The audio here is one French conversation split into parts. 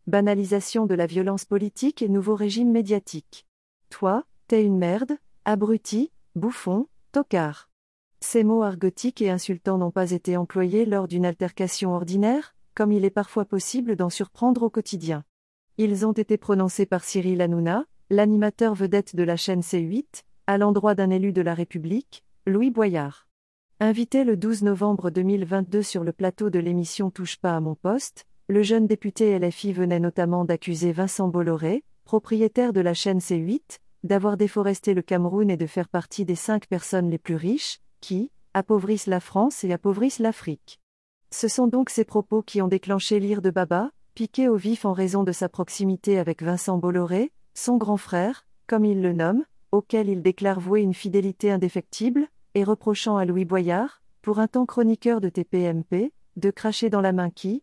Banalisation de la violence politique et nouveau régime médiatique. Toi, t'es une merde, abruti, bouffon, tocard. Ces mots argotiques et insultants n'ont pas été employés lors d'une altercation ordinaire, comme il est parfois possible d'en surprendre au quotidien. Ils ont été prononcés par Cyril Hanouna, l'animateur vedette de la chaîne C8, à l'endroit d'un élu de la République, Louis Boyard. Invité le 12 novembre 2022 sur le plateau de l'émission Touche pas à mon poste, le jeune député LFI venait notamment d'accuser Vincent Bolloré, propriétaire de la chaîne C8, d'avoir déforesté le Cameroun et de faire partie des 5 personnes les plus riches, qui appauvrissent la France et appauvrissent l'Afrique. Ce sont donc ces propos qui ont déclenché l'ire de Baba, piqué au vif en raison de sa proximité avec Vincent Bolloré, son grand frère, comme il le nomme, auquel il déclare vouer une fidélité indéfectible, et reprochant à Louis Boyard, pour un temps chroniqueur de TPMP, de cracher dans la main qui,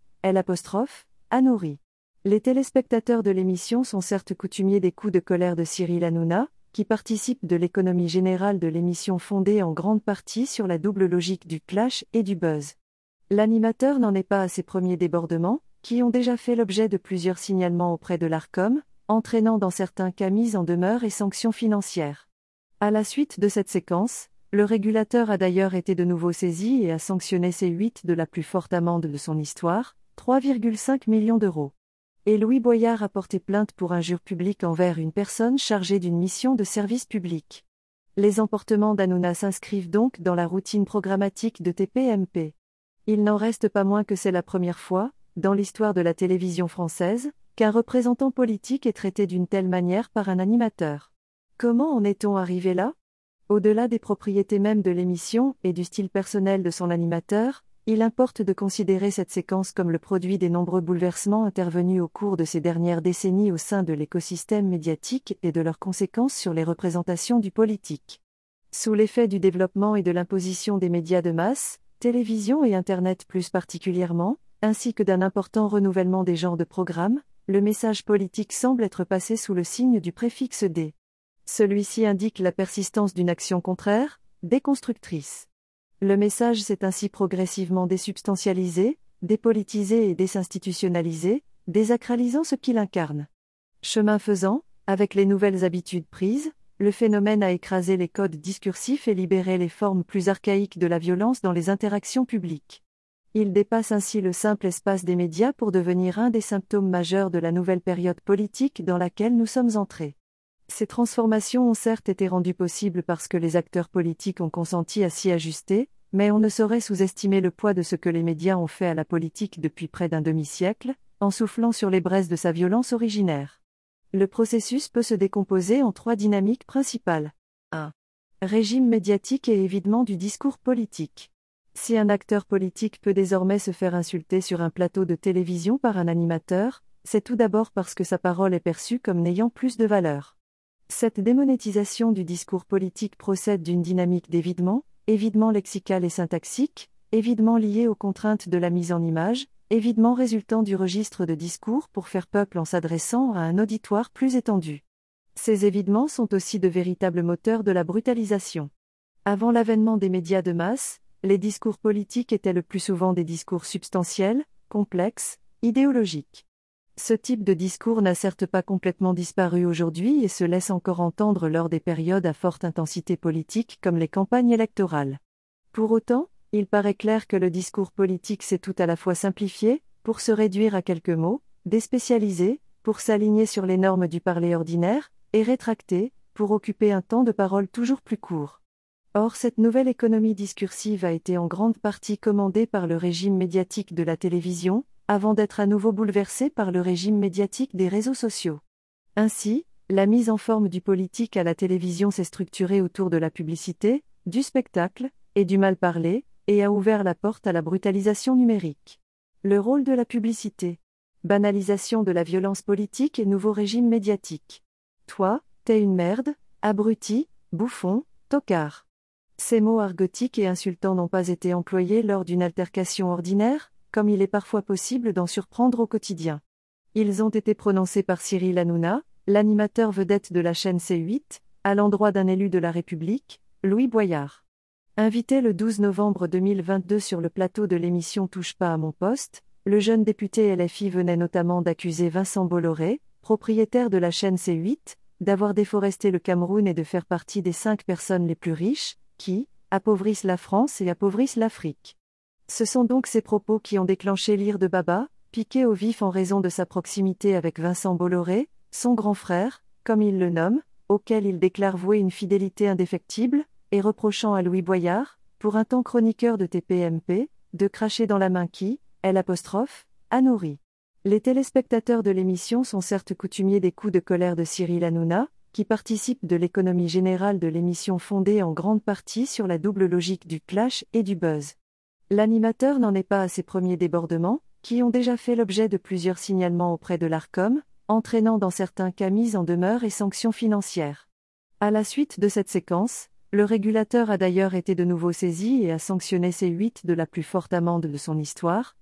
a nourri. Les téléspectateurs de l'émission sont certes coutumiers des coups de colère de Cyril Hanouna, qui participe de l'économie générale de l'émission fondée en grande partie sur la double logique du clash et du buzz. L'animateur n'en est pas à ses premiers débordements, qui ont déjà fait l'objet de plusieurs signalements auprès de l'Arcom, entraînant dans certains cas mise en demeure et sanctions financières. À la suite de cette séquence, le régulateur a d'ailleurs été de nouveau saisi et a sanctionné C8 de la plus forte amende de son histoire, 3,5 millions d'euros. Et Louis Boyard a porté plainte pour injure publique envers une personne chargée d'une mission de service public. Les emportements d'Hanouna s'inscrivent donc dans la routine programmatique de TPMP. Il n'en reste pas moins que c'est la première fois, dans l'histoire de la télévision française, qu'un représentant politique est traité d'une telle manière par un animateur. Comment en est-on arrivé là ? Au-delà des propriétés mêmes de l'émission et du style personnel de son animateur, il importe de considérer cette séquence comme le produit des nombreux bouleversements intervenus au cours de ces dernières décennies au sein de l'écosystème médiatique et de leurs conséquences sur les représentations du politique. Sous l'effet du développement et de l'imposition des médias de masse, télévision et Internet plus particulièrement, ainsi que d'un important renouvellement des genres de programmes, le message politique semble être passé sous le signe du préfixe D. Celui-ci indique la persistance d'une action contraire, déconstructrice. Le message s'est ainsi progressivement désubstantialisé, dépolitisé et désinstitutionnalisé, désacralisant ce qu'il incarne. Chemin faisant, avec les nouvelles habitudes prises, le phénomène a écrasé les codes discursifs et libéré les formes plus archaïques de la violence dans les interactions publiques. Il dépasse ainsi le simple espace des médias pour devenir un des symptômes majeurs de la nouvelle période politique dans laquelle nous sommes entrés. Ces transformations ont certes été rendues possibles parce que les acteurs politiques ont consenti à s'y ajuster, mais on ne saurait sous-estimer le poids de ce que les médias ont fait à la politique depuis près d'un demi-siècle, en soufflant sur les braises de sa violence originaire. Le processus peut se décomposer en 3 dynamiques principales. 1. Régime médiatique et évidement du discours politique. Si un acteur politique peut désormais se faire insulter sur un plateau de télévision par un animateur, c'est tout d'abord parce que sa parole est perçue comme n'ayant plus de valeur. Cette démonétisation du discours politique procède d'une dynamique d'évidement, évidement lexical et syntaxique, évidement liée aux contraintes de la mise en image, évidement résultant du registre de discours pour faire peuple en s'adressant à un auditoire plus étendu. Ces évidements sont aussi de véritables moteurs de la brutalisation. Avant l'avènement des médias de masse, les discours politiques étaient le plus souvent des discours substantiels, complexes, idéologiques. Ce type de discours n'a certes pas complètement disparu aujourd'hui et se laisse encore entendre lors des périodes à forte intensité politique comme les campagnes électorales. Pour autant, il paraît clair que le discours politique s'est tout à la fois simplifié, pour se réduire à quelques mots, déspécialisé, pour s'aligner sur les normes du parler ordinaire, et rétracté, pour occuper un temps de parole toujours plus court. Or cette nouvelle économie discursive a été en grande partie commandée par le régime médiatique de la télévision, avant d'être à nouveau bouleversée par le régime médiatique des réseaux sociaux. Ainsi, la mise en forme du politique à la télévision s'est structurée autour de la publicité, du spectacle, et du mal-parler, et a ouvert la porte à la brutalisation numérique. Le rôle de la publicité. Banalisation de la violence politique et nouveau régime médiatique. Toi, t'es une merde, abruti, bouffon, tocard. Ces mots argotiques et insultants n'ont pas été employés lors d'une altercation ordinaire, comme il est parfois possible d'en surprendre au quotidien. Ils ont été prononcés par Cyril Hanouna, l'animateur vedette de la chaîne C8, à l'endroit d'un élu de la République, Louis Boyard. Invité le 12 novembre 2022 sur le plateau de l'émission Touche pas à mon poste, le jeune député LFI venait notamment d'accuser Vincent Bolloré, propriétaire de la chaîne C8, d'avoir déforesté le Cameroun et de faire partie des 5 personnes les plus riches, qui appauvrissent la France et appauvrissent l'Afrique. Ce sont donc ces propos qui ont déclenché l'ire de Baba, piqué au vif en raison de sa proximité avec Vincent Bolloré, son grand frère, comme il le nomme, auquel il déclare vouer une fidélité indéfectible, et reprochant à Louis Boyard, pour un temps chroniqueur de TPMP, de cracher dans la main qui, a nourri. Les téléspectateurs de l'émission sont certes coutumiers des coups de colère de Cyril Hanouna, qui participe de l'économie générale de l'émission fondée en grande partie sur la double logique du clash et du buzz. L'animateur n'en est pas à ses premiers débordements, qui ont déjà fait l'objet de plusieurs signalements auprès de l'Arcom, entraînant dans certains cas mise en demeure et sanctions financières. À la suite de cette séquence, le régulateur a d'ailleurs été de nouveau saisi et a sanctionné C8 de la plus forte amende de son histoire,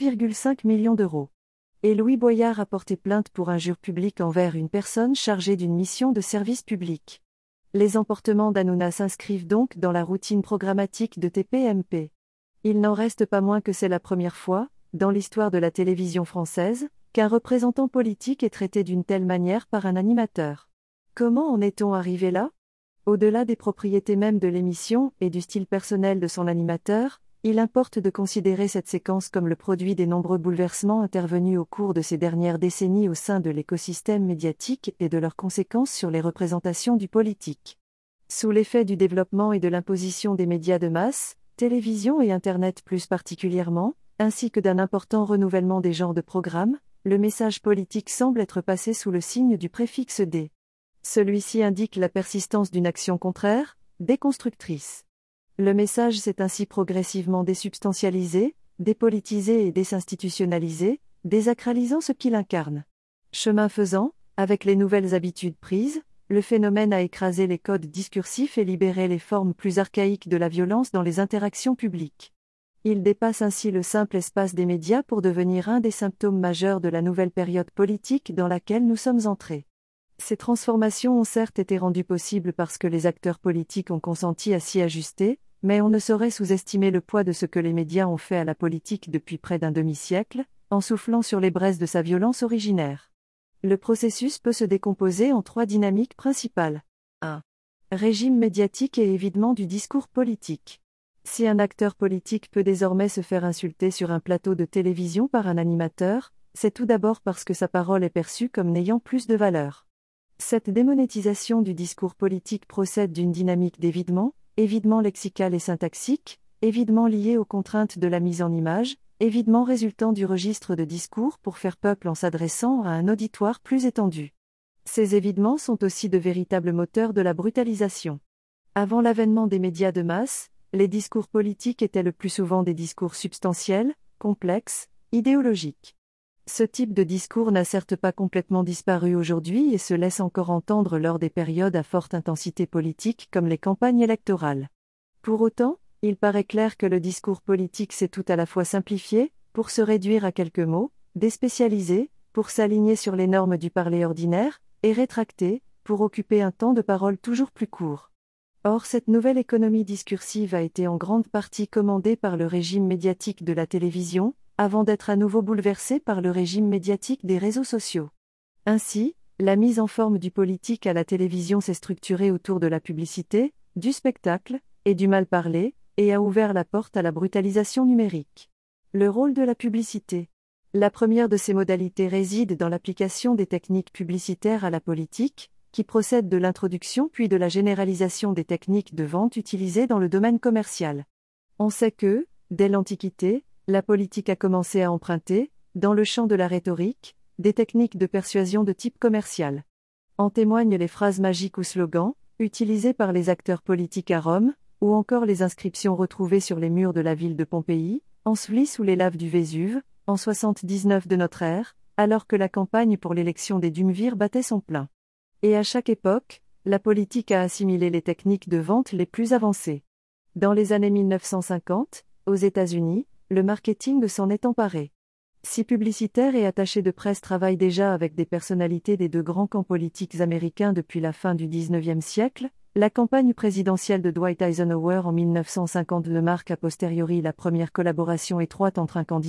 3,5 millions d'euros. Et Louis Boyard a porté plainte pour injure publique envers une personne chargée d'une mission de service public. Les emportements d'Hanouna s'inscrivent donc dans la routine programmatique de TPMP. Il n'en reste pas moins que c'est la première fois, dans l'histoire de la télévision française, qu'un représentant politique est traité d'une telle manière par un animateur. Comment en est-on arrivé là ? Au-delà des propriétés mêmes de l'émission et du style personnel de son animateur, il importe de considérer cette séquence comme le produit des nombreux bouleversements intervenus au cours de ces dernières décennies au sein de l'écosystème médiatique et de leurs conséquences sur les représentations du politique. Sous l'effet du développement et de l'imposition des médias de masse, télévision et Internet plus particulièrement, ainsi que d'un important renouvellement des genres de programmes, le message politique semble être passé sous le signe du préfixe D. Celui-ci indique la persistance d'une action contraire, déconstructrice. Le message s'est ainsi progressivement désubstantialisé, dépolitisé et désinstitutionnalisé, désacralisant ce qu'il incarne. Chemin faisant, avec les nouvelles habitudes prises, le phénomène a écrasé les codes discursifs et libéré les formes plus archaïques de la violence dans les interactions publiques. Il dépasse ainsi le simple espace des médias pour devenir un des symptômes majeurs de la nouvelle période politique dans laquelle nous sommes entrés. Ces transformations ont certes été rendues possibles parce que les acteurs politiques ont consenti à s'y ajuster, mais on ne saurait sous-estimer le poids de ce que les médias ont fait à la politique depuis près d'un demi-siècle, en soufflant sur les braises de sa violence originaire. Le processus peut se décomposer en 3 dynamiques principales. 1. Régime médiatique et évidement du discours politique. Si un acteur politique peut désormais se faire insulter sur un plateau de télévision par un animateur, c'est tout d'abord parce que sa parole est perçue comme n'ayant plus de valeur. Cette démonétisation du discours politique procède d'une dynamique d'évidement, évidement lexical et syntaxique, évidement lié aux contraintes de la mise en image, évidement résultant du registre de discours pour faire peuple en s'adressant à un auditoire plus étendu. Ces évidements sont aussi de véritables moteurs de la brutalisation. Avant l'avènement des médias de masse, les discours politiques étaient le plus souvent des discours substantiels, complexes, idéologiques. Ce type de discours n'a certes pas complètement disparu aujourd'hui et se laisse encore entendre lors des périodes à forte intensité politique comme les campagnes électorales. Pour autant, il paraît clair que le discours politique s'est tout à la fois simplifié, pour se réduire à quelques mots, déspécialisé, pour s'aligner sur les normes du parler ordinaire, et rétracté, pour occuper un temps de parole toujours plus court. Or cette nouvelle économie discursive a été en grande partie commandée par le régime médiatique de la télévision, avant d'être à nouveau bouleversée par le régime médiatique des réseaux sociaux. Ainsi, la mise en forme du politique à la télévision s'est structurée autour de la publicité, du spectacle, et du mal-parler, et a ouvert la porte à la brutalisation numérique. Le rôle de la publicité. La première de ces modalités réside dans l'application des techniques publicitaires à la politique, qui procède de l'introduction puis de la généralisation des techniques de vente utilisées dans le domaine commercial. On sait que, dès l'Antiquité, la politique a commencé à emprunter, dans le champ de la rhétorique, des techniques de persuasion de type commercial. En témoignent les phrases magiques ou slogans, utilisés par les acteurs politiques à Rome, ou encore les inscriptions retrouvées sur les murs de la ville de Pompéi, ensevelies sous les laves du Vésuve, en 79 de notre ère, alors que la campagne pour l'élection des Dumvirs battait son plein. Et à chaque époque, la politique a assimilé les techniques de vente les plus avancées. Dans les années 1950, aux États-Unis, le marketing s'en est emparé. Si publicitaires et attachés de presse travaillent déjà avec des personnalités des 2 grands camps politiques américains depuis la fin du XIXe siècle, la campagne présidentielle de Dwight Eisenhower en 1950 marque a posteriori la première collaboration étroite entre un candidat,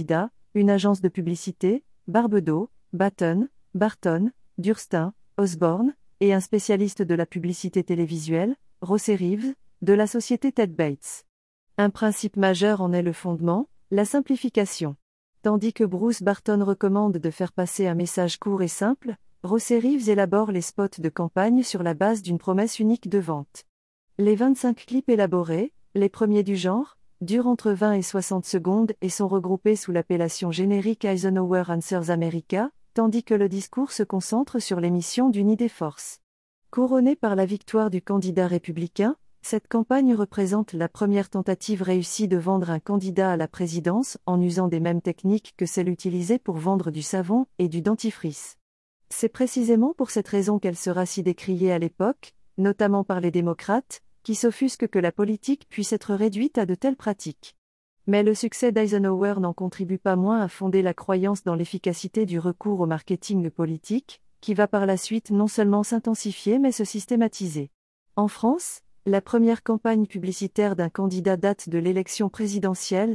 une agence de publicité, Barbedo, Batten, Barton, Durstin, Osborne, et un spécialiste de la publicité télévisuelle, Rossé Reeves, de la société Ted Bates. Un principe majeur en est le fondement, la simplification. Tandis que Bruce Barton recommande de faire passer un message court et simple, Rossé Reeves élabore les spots de campagne sur la base d'une promesse unique de vente. Les 25 clips élaborés, les premiers du genre, durent entre 20 et 60 secondes et sont regroupés sous l'appellation générique Eisenhower Answers America, tandis que le discours se concentre sur l'émission d'une idée force. Couronnée par la victoire du candidat républicain, cette campagne représente la première tentative réussie de vendre un candidat à la présidence en usant des mêmes techniques que celles utilisées pour vendre du savon et du dentifrice. C'est précisément pour cette raison qu'elle sera si décriée à l'époque, notamment par les démocrates, qui s'offusquent que la politique puisse être réduite à de telles pratiques. Mais le succès d'Eisenhower n'en contribue pas moins à fonder la croyance dans l'efficacité du recours au marketing politique, qui va par la suite non seulement s'intensifier mais se systématiser. En France, la première campagne publicitaire d'un candidat date de l'élection présidentielle,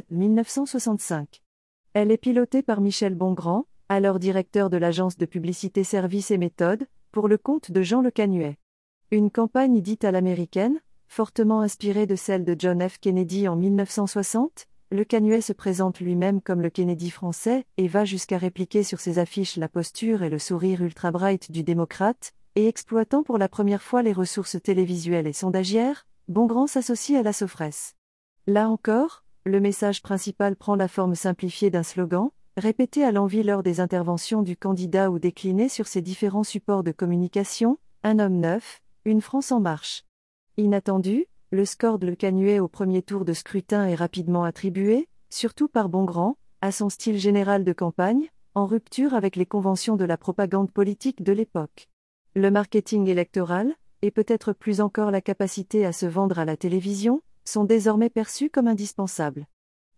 1965. Elle est pilotée par Michel Bongrand, alors directeur de l'agence de publicité Services et Méthodes, pour le compte de Jean Le Canuet. Une campagne dite à l'américaine, fortement inspirée de celle de John F. Kennedy en 1960, Le Canuet se présente lui-même comme le Kennedy français et va jusqu'à répliquer sur ses affiches la posture et le sourire ultra-bright du démocrate, et exploitant pour la première fois les ressources télévisuelles et sondagières, Bongrand s'associe à la Sofresse. Là encore, le message principal prend la forme simplifiée d'un slogan, répété à l'envi lors des interventions du candidat ou décliné sur ses différents supports de communication, un homme neuf, une France en marche. Inattendu, le score de Le Canuet au premier tour de scrutin est rapidement attribué, surtout par Bongrand, à son style général de campagne, en rupture avec les conventions de la propagande politique de l'époque. Le marketing électoral, et peut-être plus encore la capacité à se vendre à la télévision, sont désormais perçus comme indispensables.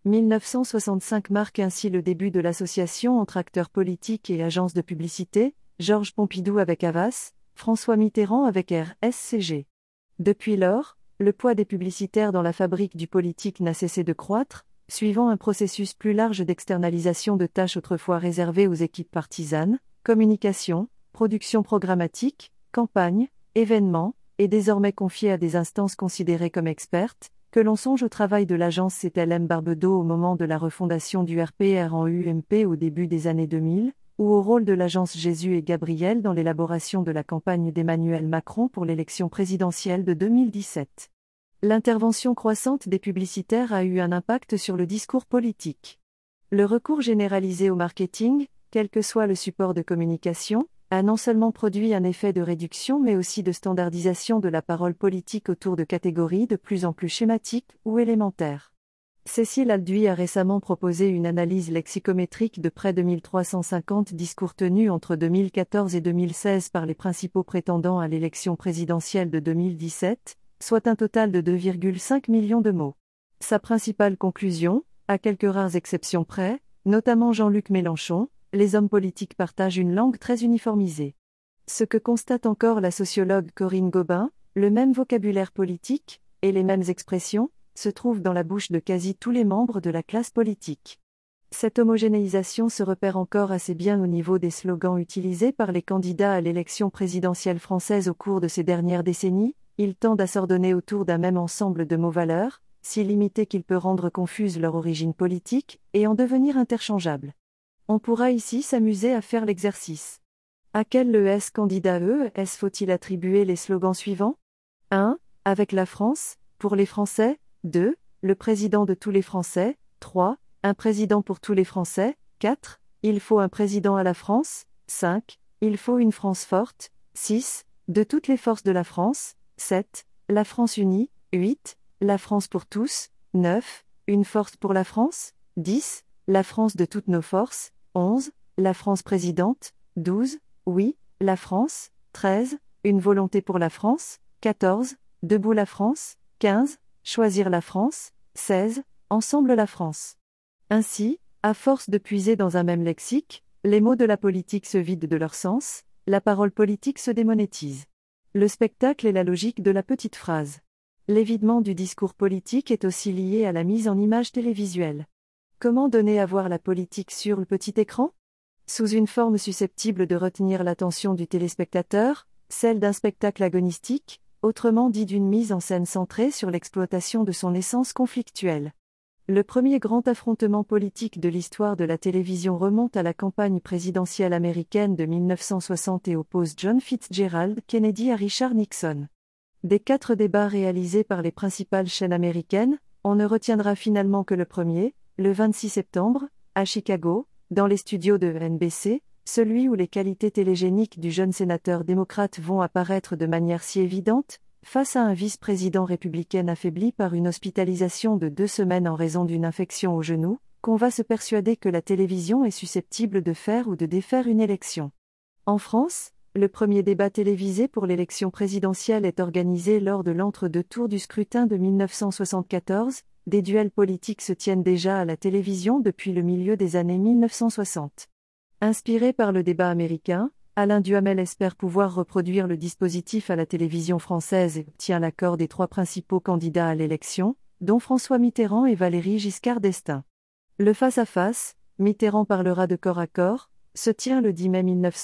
1965 marque ainsi le début de l'association entre acteurs politiques et agences de publicité, Georges Pompidou avec Havas, François Mitterrand avec RSCG. Depuis lors, le poids des publicitaires dans la fabrique du politique n'a cessé de croître, suivant un processus plus large d'externalisation de tâches autrefois réservées aux équipes partisanes, communication, production programmatique, campagne, événements, et désormais confiées à des instances considérées comme expertes, que l'on songe au travail de l'agence CTLM Barbedo au moment de la refondation du RPR en UMP au début des années 2000, ou au rôle de l'agence Jésus et Gabriel dans l'élaboration de la campagne d'Emmanuel Macron pour l'élection présidentielle de 2017. L'intervention croissante des publicitaires a eu un impact sur le discours politique. Le recours généralisé au marketing, quel que soit le support de communication, a non seulement produit un effet de réduction mais aussi de standardisation de la parole politique autour de catégories de plus en plus schématiques ou élémentaires. Cécile Alduy a récemment proposé une analyse lexicométrique de près de 1350 discours tenus entre 2014 et 2016 par les principaux prétendants à l'élection présidentielle de 2017, soit un total de 2,5 millions de mots. Sa principale conclusion, à quelques rares exceptions près, notamment Jean-Luc Mélenchon, les hommes politiques partagent une langue très uniformisée. Ce que constate encore la sociologue Corinne Gobin, le même vocabulaire politique, et les mêmes expressions, se trouvent dans la bouche de quasi tous les membres de la classe politique. Cette homogénéisation se repère encore assez bien au niveau des slogans utilisés par les candidats à l'élection présidentielle française au cours de ces dernières décennies, ils tendent à s'ordonner autour d'un même ensemble de mots-valeurs, si limité qu'il peut rendre confuse leur origine politique, et en devenir interchangeable. On pourra ici s'amuser à faire l'exercice. À quel ES candidat ES faut-il attribuer les slogans suivants ? 1. Avec la France, pour les Français. 2. Le président de tous les Français. 3. Un président pour tous les Français. 4. Il faut un président à la France. 5. Il faut une France forte. 6. De toutes les forces de la France. 7. La France unie. 8. La France pour tous. 9. Une force pour la France. 10. La France de toutes nos forces. 11. La France présidente. 12. Oui, la France. 13. Une volonté pour la France. 14. Debout la France. 15. Choisir la France. 16. Ensemble la France. Ainsi, à force de puiser dans un même lexique, les mots de la politique se vident de leur sens, la parole politique se démonétise. Le spectacle est la logique de la petite phrase. L'évidement du discours politique est aussi lié à la mise en image télévisuelle. Comment donner à voir la politique sur le petit écran? Sous une forme susceptible de retenir l'attention du téléspectateur, celle d'un spectacle agonistique, autrement dit d'une mise en scène centrée sur l'exploitation de son essence conflictuelle. Le premier grand affrontement politique de l'histoire de la télévision remonte à la campagne présidentielle américaine de 1960 et oppose John Fitzgerald Kennedy à Richard Nixon. Des 4 débats réalisés par les principales chaînes américaines, on ne retiendra finalement que le premier, le 26 septembre, à Chicago, dans les studios de NBC, celui où les qualités télégéniques du jeune sénateur démocrate vont apparaître de manière si évidente, face à un vice-président républicain affaibli par une hospitalisation de 2 semaines en raison d'une infection au genou, qu'on va se persuader que la télévision est susceptible de faire ou de défaire une élection. En France, le premier débat télévisé pour l'élection présidentielle est organisé lors de l'entre-deux tours du scrutin de 1974. Des duels politiques se tiennent déjà à la télévision depuis le milieu des années 1960. Inspiré par le débat américain, Alain Duhamel espère pouvoir reproduire le dispositif à la télévision française et obtient l'accord des 3 principaux candidats à l'élection, dont François Mitterrand et Valéry Giscard d'Estaing. Le face-à-face, Mitterrand parlera de corps à corps, se tient le 10 mai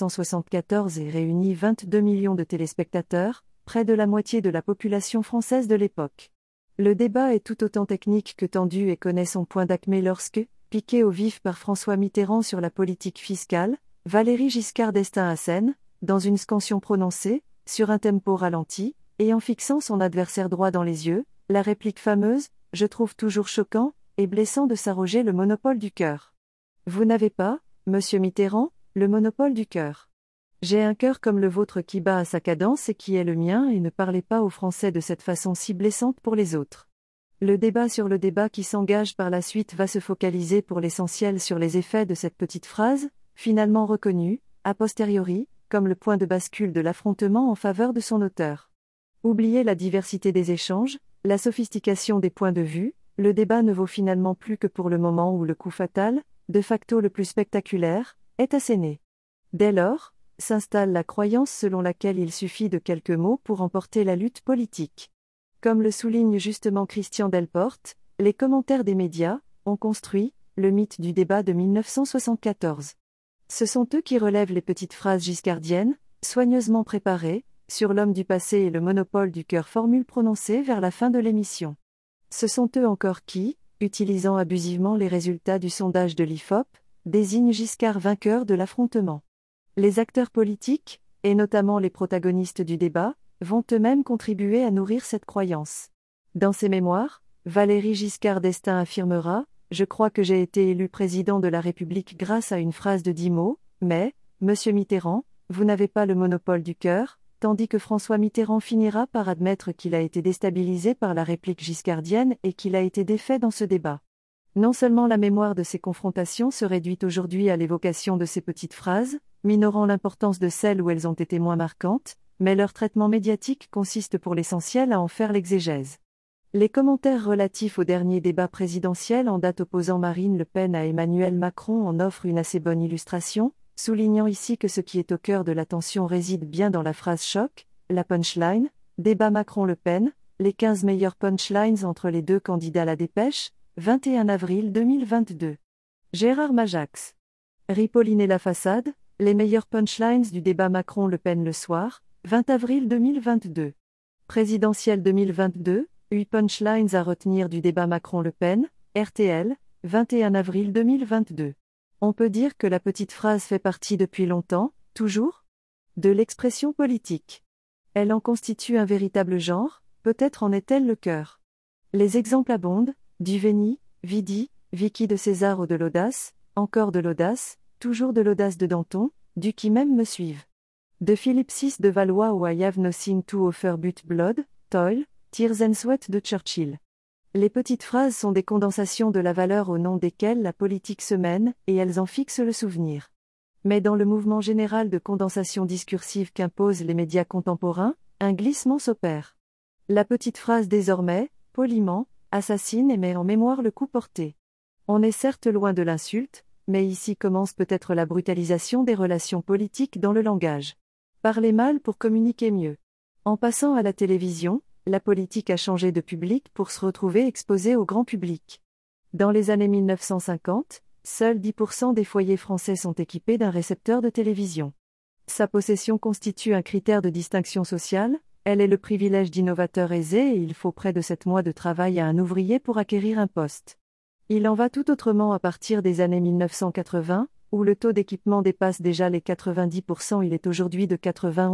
1974 et réunit 22 millions de téléspectateurs, près de la moitié de la population française de l'époque. Le débat est tout autant technique que tendu et connaît son point d'acmé lorsque, piqué au vif par François Mitterrand sur la politique fiscale, Valéry Giscard d'Estaing assène, dans une scansion prononcée, sur un tempo ralenti, et en fixant son adversaire droit dans les yeux, la réplique fameuse « Je trouve toujours choquant » et blessant de s'arroger le monopole du cœur. Vous n'avez pas, monsieur Mitterrand, le monopole du cœur. J'ai un cœur comme le vôtre qui bat à sa cadence et qui est le mien et ne parlez pas aux Français de cette façon si blessante pour les autres. Le débat sur le débat qui s'engage par la suite va se focaliser pour l'essentiel sur les effets de cette petite phrase, finalement reconnue, a posteriori, comme le point de bascule de l'affrontement en faveur de son auteur. Oubliez la diversité des échanges, la sophistication des points de vue, le débat ne vaut finalement plus que pour le moment où le coup fatal, de facto le plus spectaculaire, est asséné. Dès lors, s'installe la croyance selon laquelle il suffit de quelques mots pour emporter la lutte politique. Comme le souligne justement Christian Delporte, les commentaires des médias ont construit le mythe du débat de 1974. Ce sont eux qui relèvent les petites phrases giscardiennes, soigneusement préparées, sur l'homme du passé et le monopole du cœur, formule prononcée vers la fin de l'émission. Ce sont eux encore qui, utilisant abusivement les résultats du sondage de l'IFOP, désignent Giscard vainqueur de l'affrontement. Les acteurs politiques, et notamment les protagonistes du débat, vont eux-mêmes contribuer à nourrir cette croyance. Dans ses mémoires, Valéry Giscard d'Estaing affirmera « Je crois que j'ai été élu président de la République grâce à une phrase de 10 mots, mais, monsieur Mitterrand, vous n'avez pas le monopole du cœur », tandis que François Mitterrand finira par admettre qu'il a été déstabilisé par la réplique giscardienne et qu'il a été défait dans ce débat. Non seulement la mémoire de ces confrontations se réduit aujourd'hui à l'évocation de ces petites phrases, minorant l'importance de celles où elles ont été moins marquantes, mais leur traitement médiatique consiste pour l'essentiel à en faire l'exégèse. Les commentaires relatifs au dernier débat présidentiel en date opposant Marine Le Pen à Emmanuel Macron en offrent une assez bonne illustration, soulignant ici que ce qui est au cœur de l'attention réside bien dans la phrase choc, la punchline, débat Macron-Le Pen, les 15 meilleures punchlines entre les deux candidats. La Dépêche, 21 avril 2022. Gérard Majax. Ripolliner la façade, les meilleures punchlines du débat Macron-Le Pen le soir, 20 avril 2022. Présidentielle 2022, 8 punchlines à retenir du débat Macron-Le Pen, RTL, 21 avril 2022. On peut dire que la petite phrase fait partie depuis longtemps, toujours, de l'expression politique. Elle en constitue un véritable genre, peut-être en est-elle le cœur. Les exemples abondent, Duveny, Vidi, Vicky de César ou de l'audace, encore de l'audace, toujours de l'audace de Danton, du qui même me suivent. De Philippe VI de Valois ou I have nothing to offer but blood, toil, tears and sweat de Churchill. Les petites phrases sont des condensations de la valeur au nom desquelles la politique se mène, et elles en fixent le souvenir. Mais dans le mouvement général de condensation discursive qu'imposent les médias contemporains, un glissement s'opère. La petite phrase désormais, poliment, assassine et met en mémoire le coup porté. On est certes loin de l'insulte, mais ici commence peut-être la brutalisation des relations politiques dans le langage. Parler mal pour communiquer mieux. En passant à la télévision, la politique a changé de public pour se retrouver exposée au grand public. Dans les années 1950, seuls 10% des foyers français sont équipés d'un récepteur de télévision. Sa possession constitue un critère de distinction sociale, elle est le privilège d'innovateurs aisés et il faut près de 7 mois de travail à un ouvrier pour acquérir un poste. Il en va tout autrement à partir des années 1980, où le taux d'équipement dépasse déjà les 90%. Il est aujourd'hui de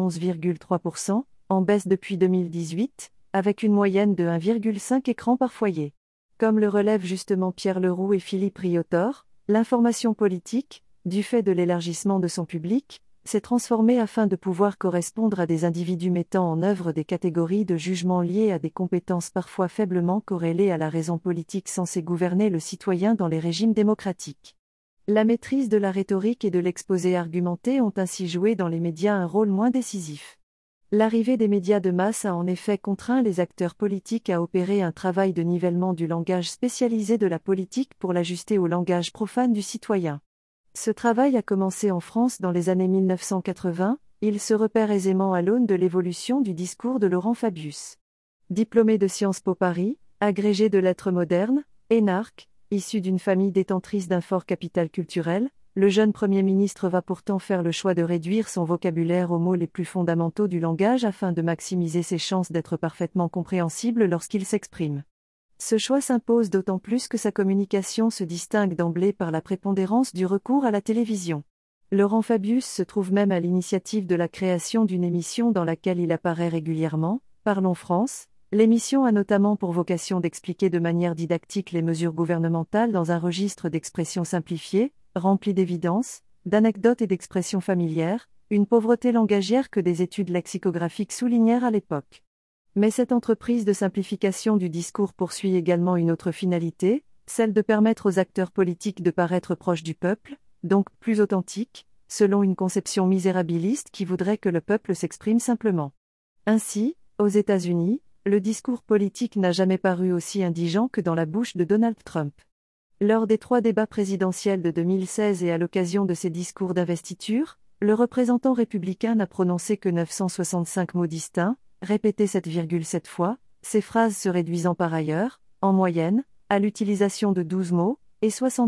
91,3%, en baisse depuis 2018, avec une moyenne de 1,5 écran par foyer. Comme le relèvent justement Pierre Leroux et Philippe Riotor, l'information politique, du fait de l'élargissement de son public, s'est transformée afin de pouvoir correspondre à des individus mettant en œuvre des catégories de jugement liées à des compétences parfois faiblement corrélées à la raison politique censée gouverner le citoyen dans les régimes démocratiques. La maîtrise de la rhétorique et de l'exposé argumenté ont ainsi joué dans les médias un rôle moins décisif. L'arrivée des médias de masse a en effet contraint les acteurs politiques à opérer un travail de nivellement du langage spécialisé de la politique pour l'ajuster au langage profane du citoyen. Ce travail a commencé en France dans les années 1980, il se repère aisément à l'aune de l'évolution du discours de Laurent Fabius. Diplômé de Sciences Po Paris, agrégé de lettres modernes, énarque, issu d'une famille détentrice d'un fort capital culturel, le jeune Premier ministre va pourtant faire le choix de réduire son vocabulaire aux mots les plus fondamentaux du langage afin de maximiser ses chances d'être parfaitement compréhensible lorsqu'il s'exprime. Ce choix s'impose d'autant plus que sa communication se distingue d'emblée par la prépondérance du recours à la télévision. Laurent Fabius se trouve même à l'initiative de la création d'une émission dans laquelle il apparaît régulièrement, Parlons France. L'émission a notamment pour vocation d'expliquer de manière didactique les mesures gouvernementales dans un registre d'expressions simplifiées, rempli d'évidences, d'anecdotes et d'expressions familières, une pauvreté langagière que des études lexicographiques soulignèrent à l'époque. Mais cette entreprise de simplification du discours poursuit également une autre finalité, celle de permettre aux acteurs politiques de paraître proches du peuple, donc plus authentiques, selon une conception misérabiliste qui voudrait que le peuple s'exprime simplement. Ainsi, aux États-Unis, le discours politique n'a jamais paru aussi indigent que dans la bouche de Donald Trump. Lors des 3 débats présidentiels de 2016 et à l'occasion de ses discours d'investiture, le représentant républicain n'a prononcé que 965 mots distincts, répétés 7,7 fois, ces phrases se réduisant par ailleurs, en moyenne, à l'utilisation de 12 mots, et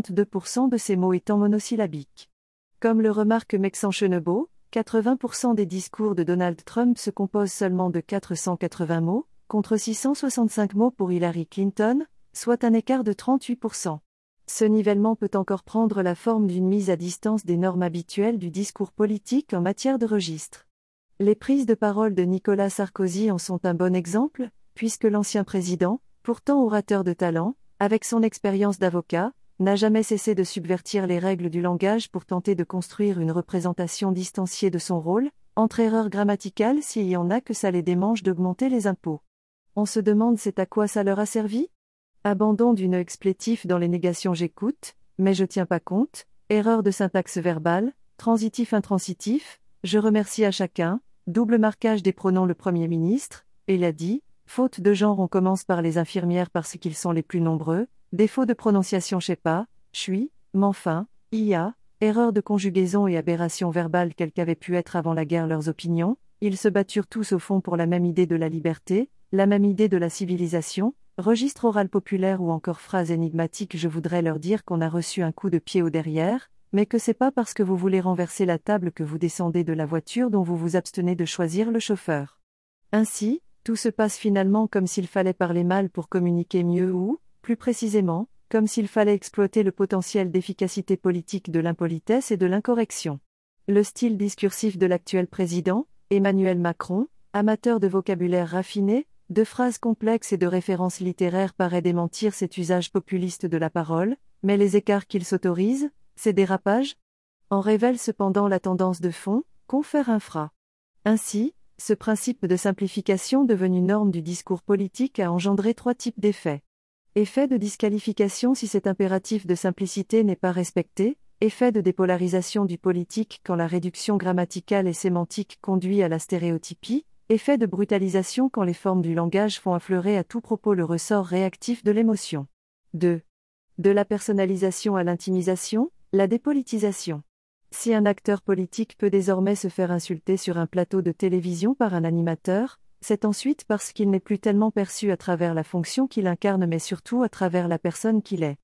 62% de ces mots étant monosyllabiques. Comme le remarque Mexan Chenebeau, 80% des discours de Donald Trump se composent seulement de 480 mots, contre 665 mots pour Hillary Clinton, soit un écart de 38%. Ce nivellement peut encore prendre la forme d'une mise à distance des normes habituelles du discours politique en matière de registre. Les prises de parole de Nicolas Sarkozy en sont un bon exemple, puisque l'ancien président, pourtant orateur de talent, avec son expérience d'avocat, n'a jamais cessé de subvertir les règles du langage pour tenter de construire une représentation distanciée de son rôle, entre erreurs grammaticales s'il y en a que ça les démange d'augmenter les impôts. On se demande c'est à quoi ça leur a servi ? Abandon d'une explétif dans les négations j'écoute, mais je tiens pas compte, erreur de syntaxe verbale, transitif intransitif, je remercie à chacun, double marquage des pronoms le Premier ministre, il a dit, faute de genre on commence par les infirmières parce qu'ils sont les plus nombreux, défaut de prononciation je sais pas, suis, m'enfin, ia, erreur de conjugaison et aberration verbale quelles qu'avaient pu être avant la guerre leurs opinions, ils se batturent tous au fond pour la même idée de la liberté, la même idée de la civilisation, registre oral populaire ou encore phrase énigmatique je voudrais leur dire qu'on a reçu un coup de pied au derrière, mais que c'est pas parce que vous voulez renverser la table que vous descendez de la voiture dont vous vous abstenez de choisir le chauffeur. Ainsi, tout se passe finalement comme s'il fallait parler mal pour communiquer mieux ou, plus précisément, comme s'il fallait exploiter le potentiel d'efficacité politique de l'impolitesse et de l'incorrection. Le style discursif de l'actuel président, Emmanuel Macron, amateur de vocabulaire raffiné, de phrases complexes et de références littéraires paraît démentir cet usage populiste de la parole, mais les écarts qu'il s'autorise, ces dérapages, en révèlent cependant la tendance de fond, confère infra. Ainsi, ce principe de simplification devenu norme du discours politique a engendré 3 types d'effets. Effet de disqualification si cet impératif de simplicité n'est pas respecté, effet de dépolarisation du politique quand la réduction grammaticale et sémantique conduit à la stéréotypie, effet de brutalisation quand les formes du langage font affleurer à tout propos le ressort réactif de l'émotion. 2. De la personnalisation à l'intimisation, la dépolitisation. Si un acteur politique peut désormais se faire insulter sur un plateau de télévision par un animateur, c'est ensuite parce qu'il n'est plus tellement perçu à travers la fonction qu'il incarne mais surtout à travers la personne qu'il est.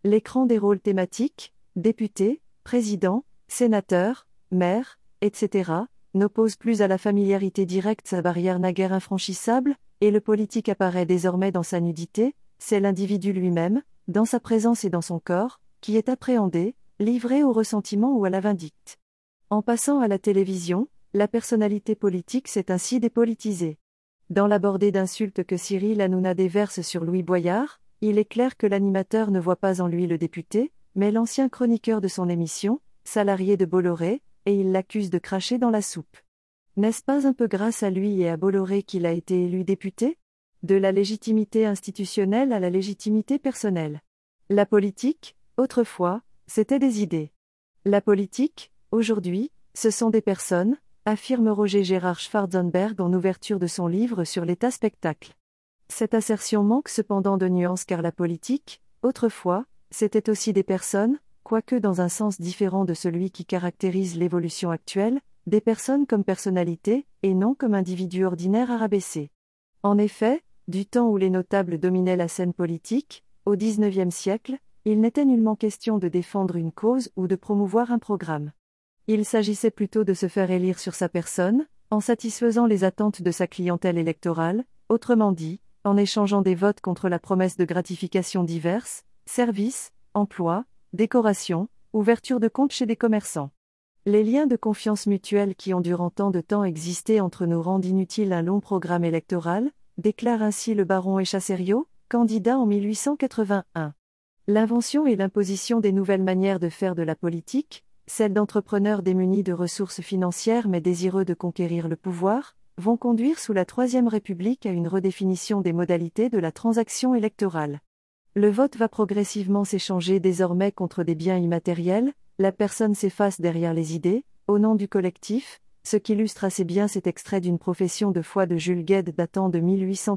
L'écran des rôles thématiques, député, président, sénateur, maire, etc., n'oppose plus à la familiarité directe sa barrière naguère infranchissable, et le politique apparaît désormais dans sa nudité, c'est l'individu lui-même, dans sa présence et dans son corps, qui est appréhendé, livré au ressentiment ou à la vindicte. En passant à la télévision, la personnalité politique s'est ainsi dépolitisée. Dans la bordée d'insultes que Cyril Hanouna déverse sur Louis Boyard, il est clair que l'animateur ne voit pas en lui le député, mais l'ancien chroniqueur de son émission, salarié de Bolloré, et il l'accuse de cracher dans la soupe. N'est-ce pas un peu grâce à lui et à Bolloré qu'il a été élu député ? De la légitimité institutionnelle à la légitimité personnelle. La politique, autrefois, c'était des idées. La politique, aujourd'hui, ce sont des personnes, affirme Roger Gérard Schwarzenberg en ouverture de son livre sur l'état spectacle. Cette assertion manque cependant de nuances car la politique, autrefois, c'était aussi des personnes, quoique dans un sens différent de celui qui caractérise l'évolution actuelle, des personnes comme personnalités, et non comme individus ordinaires à rabaisser. En effet, du temps où les notables dominaient la scène politique, au XIXe siècle, il n'était nullement question de défendre une cause ou de promouvoir un programme. Il s'agissait plutôt de se faire élire sur sa personne, en satisfaisant les attentes de sa clientèle électorale, autrement dit, en échangeant des votes contre la promesse de gratifications diverses, services, emplois, décorations, ouverture de comptes chez des commerçants. Les liens de confiance mutuelle qui ont durant tant de temps existé entre nous rendent inutile un long programme électoral, déclare ainsi le baron Echasserio, candidat en 1881. L'invention et l'imposition des nouvelles manières de faire de la politique, celles d'entrepreneurs démunis de ressources financières mais désireux de conquérir le pouvoir, vont conduire sous la Troisième République à une redéfinition des modalités de la transaction électorale. Le vote va progressivement s'échanger désormais contre des biens immatériels, la personne s'efface derrière les idées, au nom du collectif, ce qu'illustre assez bien cet extrait d'une profession de foi de Jules Guesde datant de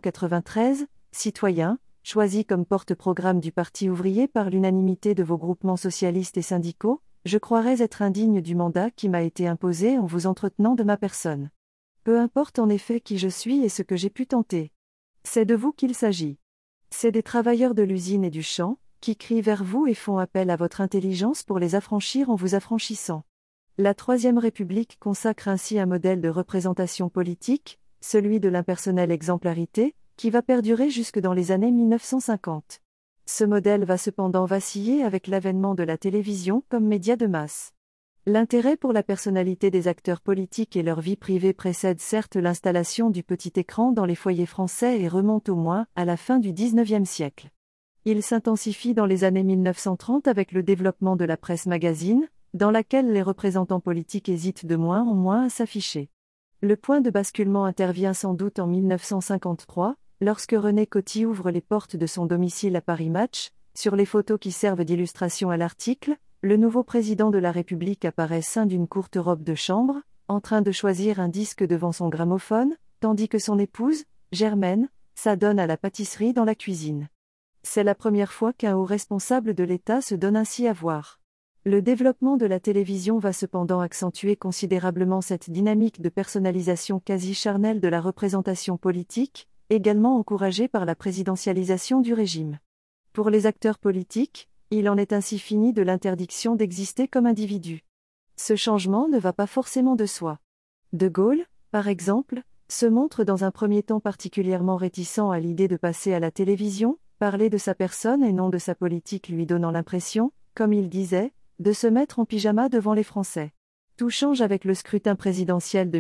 1893, citoyen, choisi comme porte-programme du Parti ouvrier par l'unanimité de vos groupements socialistes et syndicaux, je croirais être indigne du mandat qui m'a été imposé en vous entretenant de ma personne. Peu importe en effet qui je suis et ce que j'ai pu tenter. C'est de vous qu'il s'agit. C'est des travailleurs de l'usine et du champ, qui crient vers vous et font appel à votre intelligence pour les affranchir en vous affranchissant. La Troisième République consacre ainsi un modèle de représentation politique, celui de l'impersonnelle exemplarité, qui va perdurer jusque dans les années 1950. Ce modèle va cependant vaciller avec l'avènement de la télévision comme média de masse. L'intérêt pour la personnalité des acteurs politiques et leur vie privée précède certes l'installation du petit écran dans les foyers français et remonte au moins à la fin du XIXe siècle. Il s'intensifie dans les années 1930 avec le développement de la presse magazine, dans laquelle les représentants politiques hésitent de moins en moins à s'afficher. Le point de basculement intervient sans doute en 1953, lorsque René Coty ouvre les portes de son domicile à Paris Match. Sur les photos qui servent d'illustration à l'article, le nouveau président de la République apparaît ceint d'une courte robe de chambre, en train de choisir un disque devant son gramophone, tandis que son épouse, Germaine, s'adonne à la pâtisserie dans la cuisine. C'est la première fois qu'un haut responsable de l'État se donne ainsi à voir. Le développement de la télévision va cependant accentuer considérablement cette dynamique de personnalisation quasi charnelle de la représentation politique, également encouragée par la présidentialisation du régime. Pour les acteurs politiques, il en est ainsi fini de l'interdiction d'exister comme individu. Ce changement ne va pas forcément de soi. De Gaulle, par exemple, se montre dans un premier temps particulièrement réticent à l'idée de passer à la télévision, parler de sa personne et non de sa politique lui donnant l'impression, comme il disait, de se mettre en pyjama devant les Français. Tout change avec le scrutin présidentiel de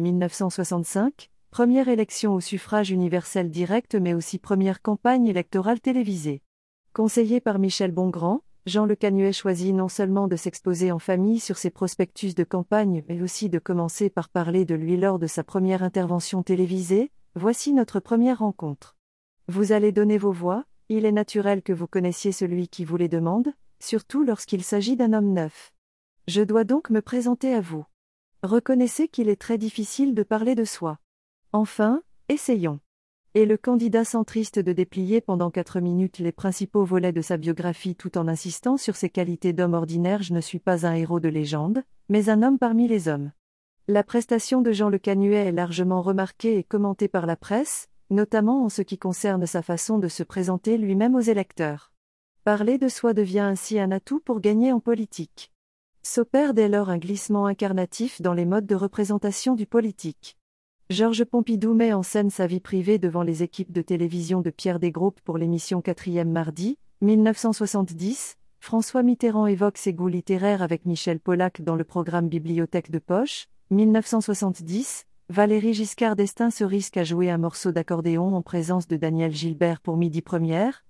1965, première élection au suffrage universel direct mais aussi première campagne électorale télévisée. Conseillé par Michel Bongrand, Jean Le Canuet choisit non seulement de s'exposer en famille sur ses prospectus de campagne mais aussi de commencer par parler de lui lors de sa première intervention télévisée. Voici notre première rencontre. Vous allez donner vos voix, il est naturel que vous connaissiez celui qui vous les demande, surtout lorsqu'il s'agit d'un homme neuf. Je dois donc me présenter à vous. Reconnaissez qu'il est très difficile de parler de soi. Enfin, essayons. Et le candidat centriste de déplier pendant 4 minutes les principaux volets de sa biographie tout en insistant sur ses qualités d'homme ordinaire. Je ne suis pas un héros de légende, mais un homme parmi les hommes. La prestation de Jean Le Canuet est largement remarquée et commentée par la presse, notamment en ce qui concerne sa façon de se présenter lui-même aux électeurs. Parler de soi devient ainsi un atout pour gagner en politique. S'opère dès lors un glissement incarnatif dans les modes de représentation du politique. Georges Pompidou met en scène sa vie privée devant les équipes de télévision de Pierre Desgroupes pour l'émission 4e mardi, 1970. François Mitterrand évoque ses goûts littéraires avec Michel Polac dans le programme Bibliothèque de poche, 1970. Valéry Giscard d'Estaing se risque à jouer un morceau d'accordéon en présence de Daniel Gilbert pour Midi Première,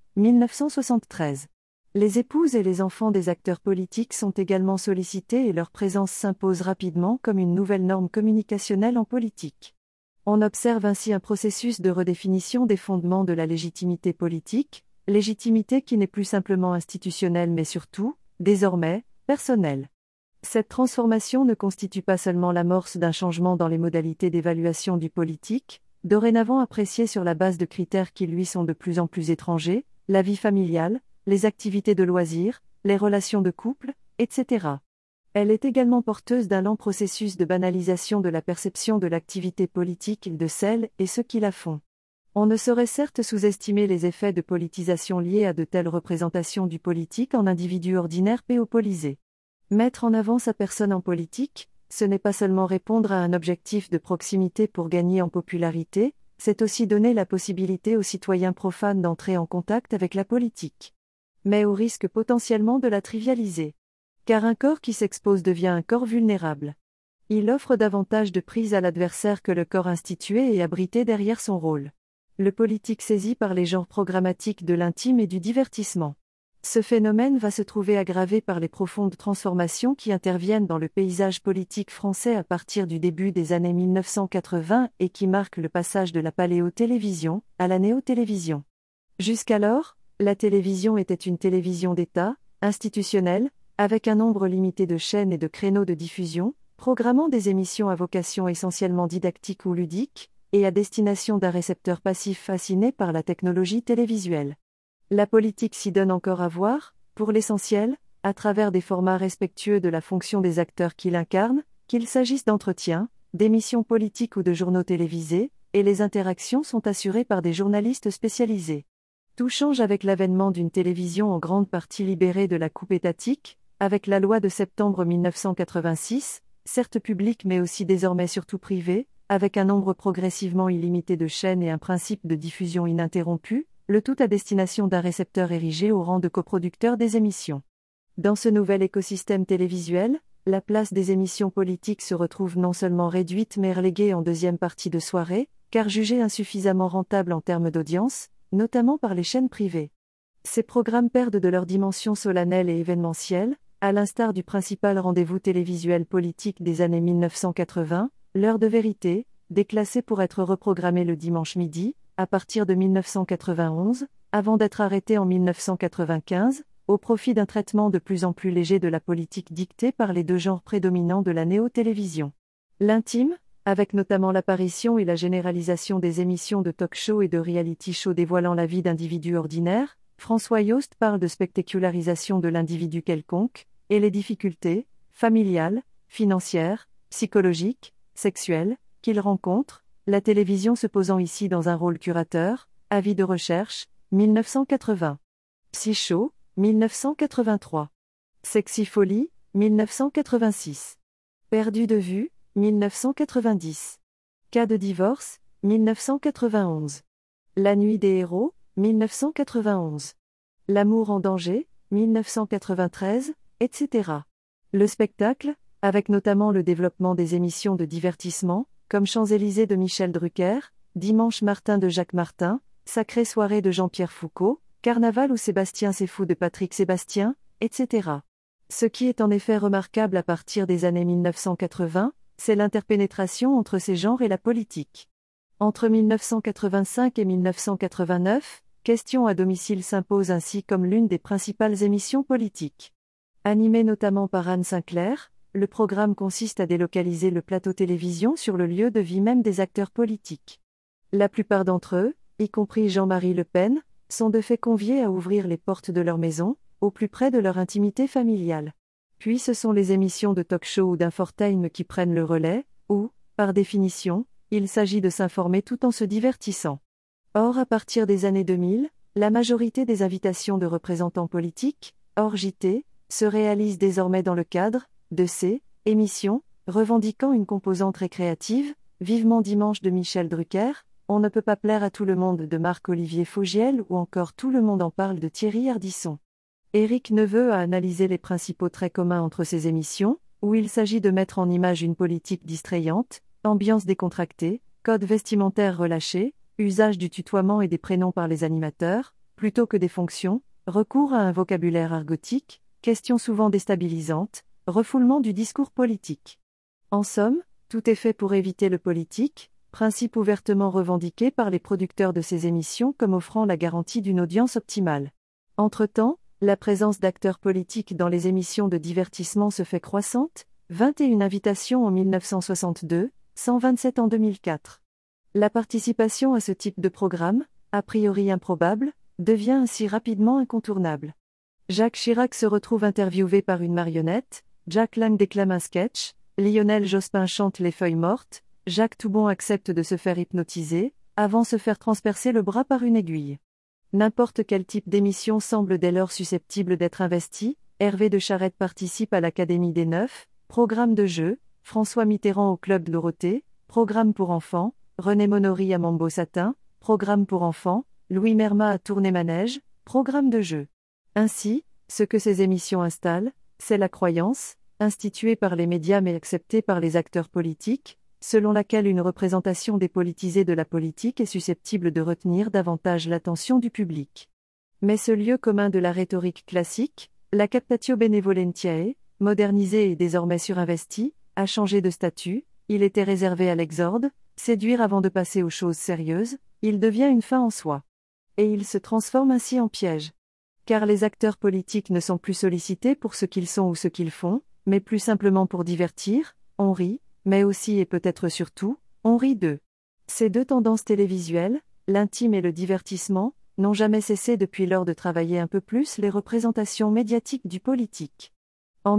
1973. Les épouses et les enfants des acteurs politiques sont également sollicités et leur présence s'impose rapidement comme une nouvelle norme communicationnelle en politique. On observe ainsi un processus de redéfinition des fondements de la légitimité politique, légitimité qui n'est plus simplement institutionnelle mais surtout, désormais, personnelle. Cette transformation ne constitue pas seulement l'amorce d'un changement dans les modalités d'évaluation du politique, dorénavant apprécié sur la base de critères qui lui sont de plus en plus étrangers, la vie familiale, les activités de loisirs, les relations de couple, etc. Elle est également porteuse d'un lent processus de banalisation de la perception de l'activité politique et de celles et ceux qui la font. On ne saurait certes sous-estimer les effets de politisation liés à de telles représentations du politique en individu ordinaire péopolisé. Mettre en avant sa personne en politique, ce n'est pas seulement répondre à un objectif de proximité pour gagner en popularité, c'est aussi donner la possibilité aux citoyens profanes d'entrer en contact avec la politique. Mais au risque potentiellement de la trivialiser. Car un corps qui s'expose devient un corps vulnérable. Il offre davantage de prise à l'adversaire que le corps institué et abrité derrière son rôle. Le politique saisi par les genres programmatiques de l'intime et du divertissement. Ce phénomène va se trouver aggravé par les profondes transformations qui interviennent dans le paysage politique français à partir du début des années 1980 et qui marquent le passage de la paléotélévision à la néotélévision. Jusqu'alors, la télévision était une télévision d'État, institutionnelle, avec un nombre limité de chaînes et de créneaux de diffusion, programmant des émissions à vocation essentiellement didactique ou ludique, et à destination d'un récepteur passif fasciné par la technologie télévisuelle. La politique s'y donne encore à voir, pour l'essentiel, à travers des formats respectueux de la fonction des acteurs qui l'incarnent, qu'il s'agisse d'entretiens, d'émissions politiques ou de journaux télévisés, et les interactions sont assurées par des journalistes spécialisés. Tout change avec l'avènement d'une télévision en grande partie libérée de la coupe étatique, avec la loi de septembre 1986, certes publique mais aussi désormais surtout privée, avec un nombre progressivement illimité de chaînes et un principe de diffusion ininterrompu, le tout à destination d'un récepteur érigé au rang de coproducteur des émissions. Dans ce nouvel écosystème télévisuel, la place des émissions politiques se retrouve non seulement réduite mais reléguée en deuxième partie de soirée, car jugée insuffisamment rentable en termes d'audience, notamment par les chaînes privées. Ces programmes perdent de leur dimension solennelle et événementielle, à l'instar du principal rendez-vous télévisuel politique des années 1980, l'heure de vérité, déclassé pour être reprogrammé le dimanche midi, à partir de 1991, avant d'être arrêté en 1995, au profit d'un traitement de plus en plus léger de la politique dictée par les deux genres prédominants de la néo-télévision. L'intime, avec notamment l'apparition et la généralisation des émissions de talk-show et de reality-show dévoilant la vie d'individus ordinaires, François Yost parle de spectacularisation de l'individu quelconque, et les difficultés, familiales, financières, psychologiques, sexuelles, qu'il rencontre, la télévision se posant ici dans un rôle curateur, avis de recherche, 1980. Psycho, 1983. Sexy Folie, 1986. Perdu de vue, 1990. Cas de divorce, 1991. La nuit des héros, 1991. L'amour en danger, 1993, etc. Le spectacle, avec notamment le développement des émissions de divertissement, comme Champs-Élysées de Michel Drucker, Dimanche Martin de Jacques Martin, Sacrée soirée de Jean-Pierre Foucault, Carnaval ou Sébastien c'est fou de Patrick Sébastien, etc. Ce qui est en effet remarquable à partir des années 1980, c'est l'interpénétration entre ces genres et la politique. Entre 1985 et 1989, Question à domicile s'impose ainsi comme l'une des principales émissions politiques. Animée notamment par Anne Sinclair, le programme consiste à délocaliser le plateau télévision sur le lieu de vie même des acteurs politiques. La plupart d'entre eux, y compris Jean-Marie Le Pen, sont de fait conviés à ouvrir les portes de leur maison, au plus près de leur intimité familiale. Puis ce sont les émissions de talk-show ou d'infotainment qui prennent le relais, où, par définition, il s'agit de s'informer tout en se divertissant. Or à partir des années 2000, La majorité des invitations de représentants politiques, hors JT, se réalisent désormais dans le cadre de ces émissions, revendiquant une composante récréative, Vivement dimanche de Michel Drucker, On ne peut pas plaire à tout le monde de Marc-Olivier Fogiel ou encore Tout le monde en parle de Thierry Ardisson. Éric Neveu a analysé les principaux traits communs entre ces émissions, où il s'agit de mettre en image une politique distrayante, ambiance décontractée, code vestimentaire relâché, usage du tutoiement et des prénoms par les animateurs, plutôt que des fonctions, recours à un vocabulaire argotique, questions souvent déstabilisantes, refoulement du discours politique. En somme, tout est fait pour éviter le politique, principe ouvertement revendiqué par les producteurs de ces émissions comme offrant la garantie d'une audience optimale. Entre-temps, la présence d'acteurs politiques dans les émissions de divertissement se fait croissante, 21 invitations en 1962, 127 en 2004. La participation à ce type de programme, a priori improbable, devient ainsi rapidement incontournable. Jacques Chirac se retrouve interviewé par une marionnette, Jack Lang déclame un sketch, Lionel Jospin chante Les feuilles mortes, Jacques Toubon accepte de se faire hypnotiser, avant se faire transpercer le bras par une aiguille. N'importe quel type d'émission semble dès lors susceptible d'être investi, Hervé de Charette participe à l'Académie des Neufs, programme de jeu, François Mitterrand au Club de Dorothée, programme pour enfants, René Monory à Mambo Satin, programme pour enfants, Louis Merma à Tournai-Manège, programme de jeu. Ainsi, ce que ces émissions installent, c'est la croyance, instituée par les médias mais acceptée par les acteurs politiques, selon laquelle une représentation dépolitisée de la politique est susceptible de retenir davantage l'attention du public. Mais ce lieu commun de la rhétorique classique, la captatio benevolentiae, modernisée et désormais surinvestie, a changé de statut, il était réservé à l'exorde, séduire avant de passer aux choses sérieuses, il devient une fin en soi. Et il se transforme ainsi en piège. Car les acteurs politiques ne sont plus sollicités pour ce qu'ils sont ou ce qu'ils font, mais plus simplement pour divertir, on rit, mais aussi et peut-être surtout, on rit d'eux. Ces deux tendances télévisuelles, l'intime et le divertissement, n'ont jamais cessé depuis lors de travailler un peu plus les représentations médiatiques du politique. En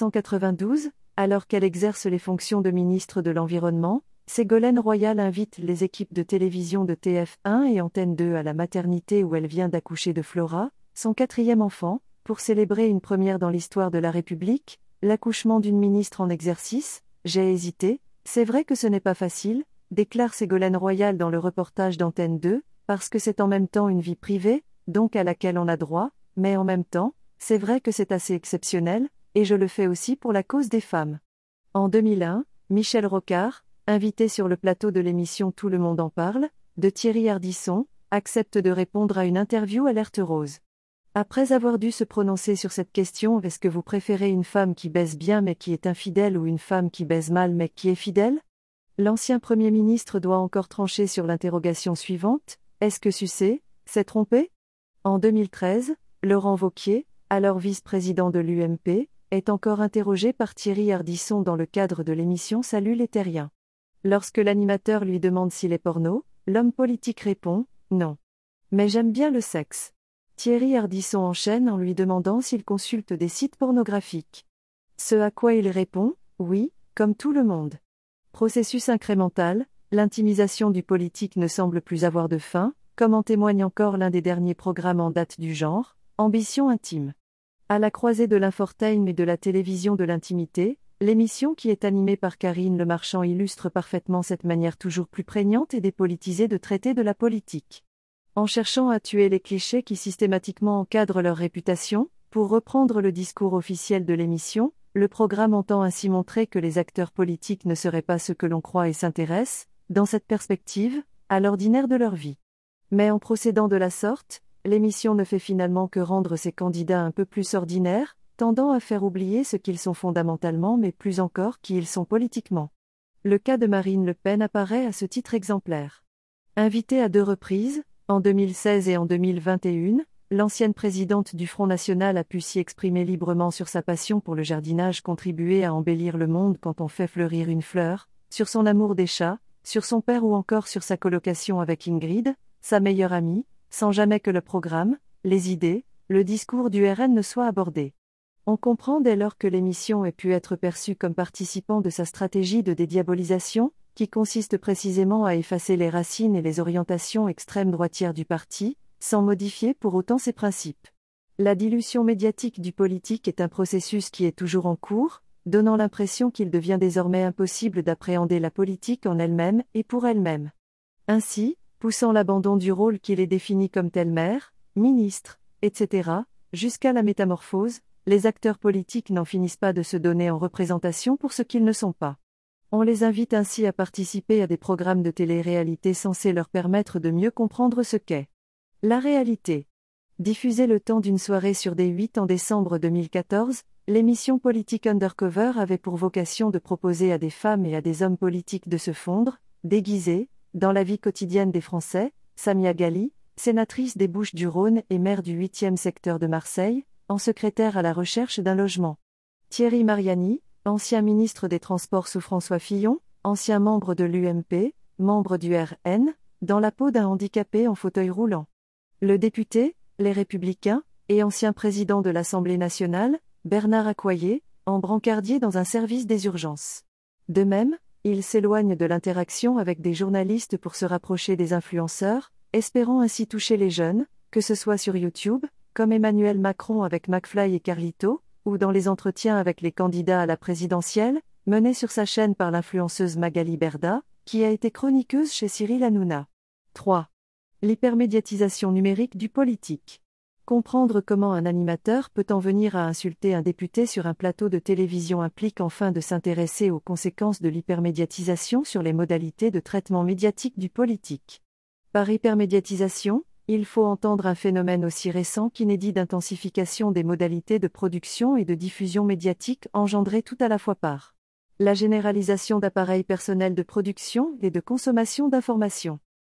1992, alors qu'elle exerce les fonctions de ministre de l'Environnement, Ségolène Royal invite les équipes de télévision de TF1 et Antenne 2 à la maternité où elle vient d'accoucher de Flora, son 4e enfant, pour célébrer une première dans l'histoire de la République, l'accouchement d'une ministre en exercice. J'ai hésité, c'est vrai que ce n'est pas facile, déclare Ségolène Royal dans le reportage d'Antenne 2, parce que c'est en même temps une vie privée, donc à laquelle on a droit, mais en même temps, c'est vrai que c'est assez exceptionnel, et je le fais aussi pour la cause des femmes. En 2001, Michel Rocard, invité sur le plateau de l'émission Tout le monde en parle, de Thierry Ardisson, accepte de répondre à une interview Alerte Rose. Après avoir dû se prononcer sur cette question, est-ce que vous préférez une femme qui baise bien mais qui est infidèle ou une femme qui baise mal mais qui est fidèle ? L'ancien Premier ministre doit encore trancher sur l'interrogation suivante, est-ce que sucer, c'est tromper ? En 2013, Laurent Wauquiez, alors vice-président de l'UMP, est encore interrogé par Thierry Ardisson dans le cadre de l'émission Salut les Terriens. Lorsque l'animateur lui demande s'il est porno, l'homme politique répond « Non. Mais j'aime bien le sexe ». Thierry Ardisson enchaîne en lui demandant s'il consulte des sites pornographiques. Ce à quoi il répond « Oui, comme tout le monde ». Processus incrémental, l'intimisation du politique ne semble plus avoir de fin, comme en témoigne encore l'un des derniers programmes en date du genre, Ambition intime. À la croisée de l'infotainment et de la télévision de l'intimité, l'émission qui est animée par Karine Le Marchand illustre parfaitement cette manière toujours plus prégnante et dépolitisée de traiter de la politique. En cherchant à tuer les clichés qui systématiquement encadrent leur réputation, pour reprendre le discours officiel de l'émission, le programme entend ainsi montrer que les acteurs politiques ne seraient pas ce que l'on croit et s'intéressent, dans cette perspective, à l'ordinaire de leur vie. Mais en procédant de la sorte, l'émission ne fait finalement que rendre ses candidats un peu plus ordinaires, tendant à faire oublier ce qu'ils sont fondamentalement mais plus encore qui ils sont politiquement. Le cas de Marine Le Pen apparaît à ce titre exemplaire. Invitée à 2 reprises, en 2016 et en 2021, l'ancienne présidente du Front National a pu s'y exprimer librement sur sa passion pour le jardinage, contribuer à embellir le monde quand on fait fleurir une fleur, sur son amour des chats, sur son père ou encore sur sa colocation avec Ingrid, sa meilleure amie, sans jamais que le programme, les idées, le discours du RN ne soient abordés. On comprend dès lors que l'émission ait pu être perçue comme participant de sa stratégie de dédiabolisation, qui consiste précisément à effacer les racines et les orientations extrême droitières du parti, sans modifier pour autant ses principes. La dilution médiatique du politique est un processus qui est toujours en cours, donnant l'impression qu'il devient désormais impossible d'appréhender la politique en elle-même et pour elle-même. Ainsi, poussant l'abandon du rôle qu'il est défini comme tel maire, ministre, etc., jusqu'à la métamorphose, les acteurs politiques n'en finissent pas de se donner en représentation pour ce qu'ils ne sont pas. On les invite ainsi à participer à des programmes de télé-réalité censés leur permettre de mieux comprendre ce qu'est la réalité. Diffusée le temps d'une soirée sur D8 en décembre 2014, l'émission politique Undercover avait pour vocation de proposer à des femmes et à des hommes politiques de se fondre, déguisés, dans la vie quotidienne des Français. Samia Ghali, sénatrice des Bouches-du-Rhône et maire du 8e secteur de Marseille, en secrétaire à la recherche d'un logement. Thierry Mariani, ancien ministre des Transports sous François Fillon, ancien membre de l'UMP, membre du RN, dans la peau d'un handicapé en fauteuil roulant. Le député, Les Républicains, et ancien président de l'Assemblée nationale, Bernard Accoyer, en brancardier dans un service des urgences. De même, il s'éloigne de l'interaction avec des journalistes pour se rapprocher des influenceurs, espérant ainsi toucher les jeunes, que ce soit sur YouTube, comme Emmanuel Macron avec McFly et Carlito, ou dans les entretiens avec les candidats à la présidentielle, menés sur sa chaîne par l'influenceuse Magali Berda, qui a été chroniqueuse chez Cyril Hanouna. 3. L'hypermédiatisation numérique du politique. Comprendre comment un animateur peut en venir à insulter un député sur un plateau de télévision implique enfin de s'intéresser aux conséquences de l'hypermédiatisation sur les modalités de traitement médiatique du politique. Par hypermédiatisation, il faut entendre un phénomène aussi récent qu'inédit d'intensification des modalités de production et de diffusion médiatique engendré tout à la fois par la généralisation d'appareils personnels de production et de consommation d'informations.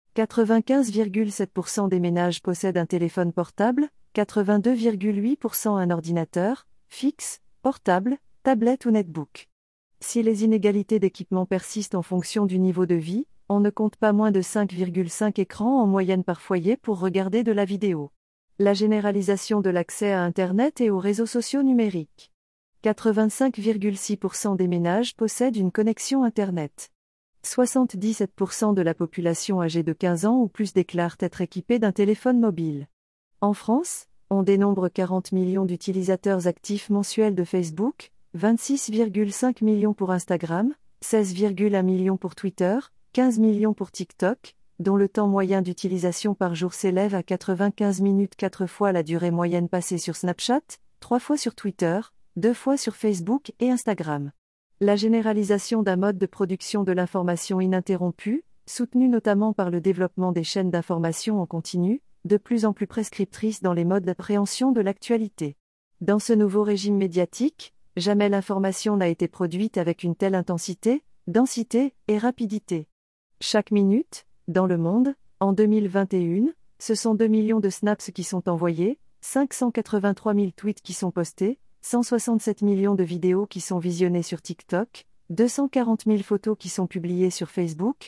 95,7% des ménages possèdent un téléphone portable, 82,8% un ordinateur, fixe, portable, tablette ou netbook. Si les inégalités d'équipement persistent en fonction du niveau de vie, on ne compte pas moins de 5,5 écrans en moyenne par foyer pour regarder de la vidéo. La généralisation de l'accès à Internet et aux réseaux sociaux numériques. 85,6% des ménages possèdent une connexion Internet. 77% de la population âgée de 15 ans ou plus déclarent être équipée d'un téléphone mobile. En France, on dénombre 40 millions d'utilisateurs actifs mensuels de Facebook, 26,5 millions pour Instagram, 16,1 millions pour Twitter, 15 millions pour TikTok, dont le temps moyen d'utilisation par jour s'élève à 95 minutes, 4 fois la durée moyenne passée sur Snapchat, 3 fois sur Twitter, 2 fois sur Facebook et Instagram. La généralisation d'un mode de production de l'information ininterrompue, soutenue notamment par le développement des chaînes d'information en continu, de plus en plus prescriptrices dans les modes d'appréhension de l'actualité. Dans ce nouveau régime médiatique, jamais l'information n'a été produite avec une telle intensité, densité et rapidité. Chaque minute, dans le monde, en 2021, ce sont 2 millions de snaps qui sont envoyés, 583 000 tweets qui sont postés, 167 millions de vidéos qui sont visionnées sur TikTok, 240 000 photos qui sont publiées sur Facebook,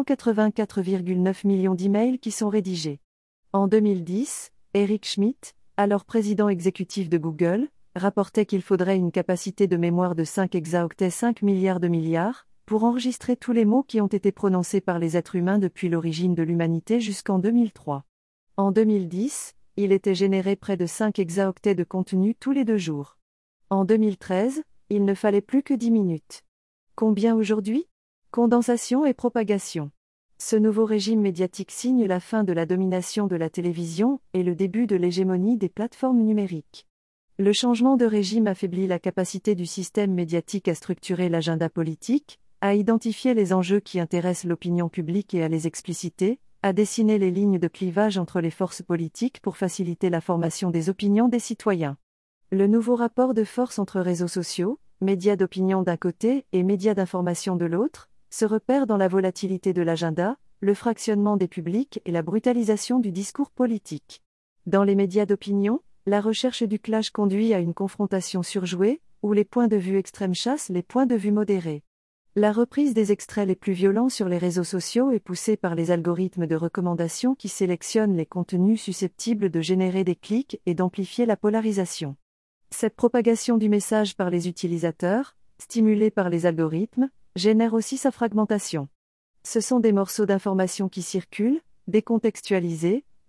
184,9 millions d'emails qui sont rédigés. En 2010, Eric Schmidt, alors président exécutif de Google, rapportait qu'il faudrait une capacité de mémoire de 5 exaoctets 5 milliards de milliards, pour enregistrer tous les mots qui ont été prononcés par les êtres humains depuis l'origine de l'humanité jusqu'en 2003. En 2010, il était généré près de 5 exaoctets de contenu tous les 2 jours. En 2013, il ne fallait plus que 10 minutes. Combien aujourd'hui ? Condensation et propagation. Ce nouveau régime médiatique signe la fin de la domination de la télévision et le début de l'hégémonie des plateformes numériques. Le changement de régime affaiblit la capacité du système médiatique à structurer l'agenda politique, à identifier les enjeux qui intéressent l'opinion publique et à les expliciter, à dessiner les lignes de clivage entre les forces politiques pour faciliter la formation des opinions des citoyens. Le nouveau rapport de force entre réseaux sociaux, médias d'opinion d'un côté et médias d'information de l'autre, se repère dans la volatilité de l'agenda, le fractionnement des publics et la brutalisation du discours politique. Dans les médias d'opinion, la recherche du clash conduit à une confrontation surjouée, où les points de vue extrêmes chassent les points de vue modérés. La reprise des extraits les plus violents sur les réseaux sociaux est poussée par les algorithmes de recommandation qui sélectionnent les contenus susceptibles de générer des clics et d'amplifier la polarisation. Cette propagation du message par les utilisateurs, stimulée par les algorithmes, génère aussi sa fragmentation. Ce sont des morceaux d'informations qui circulent, décontextualisés,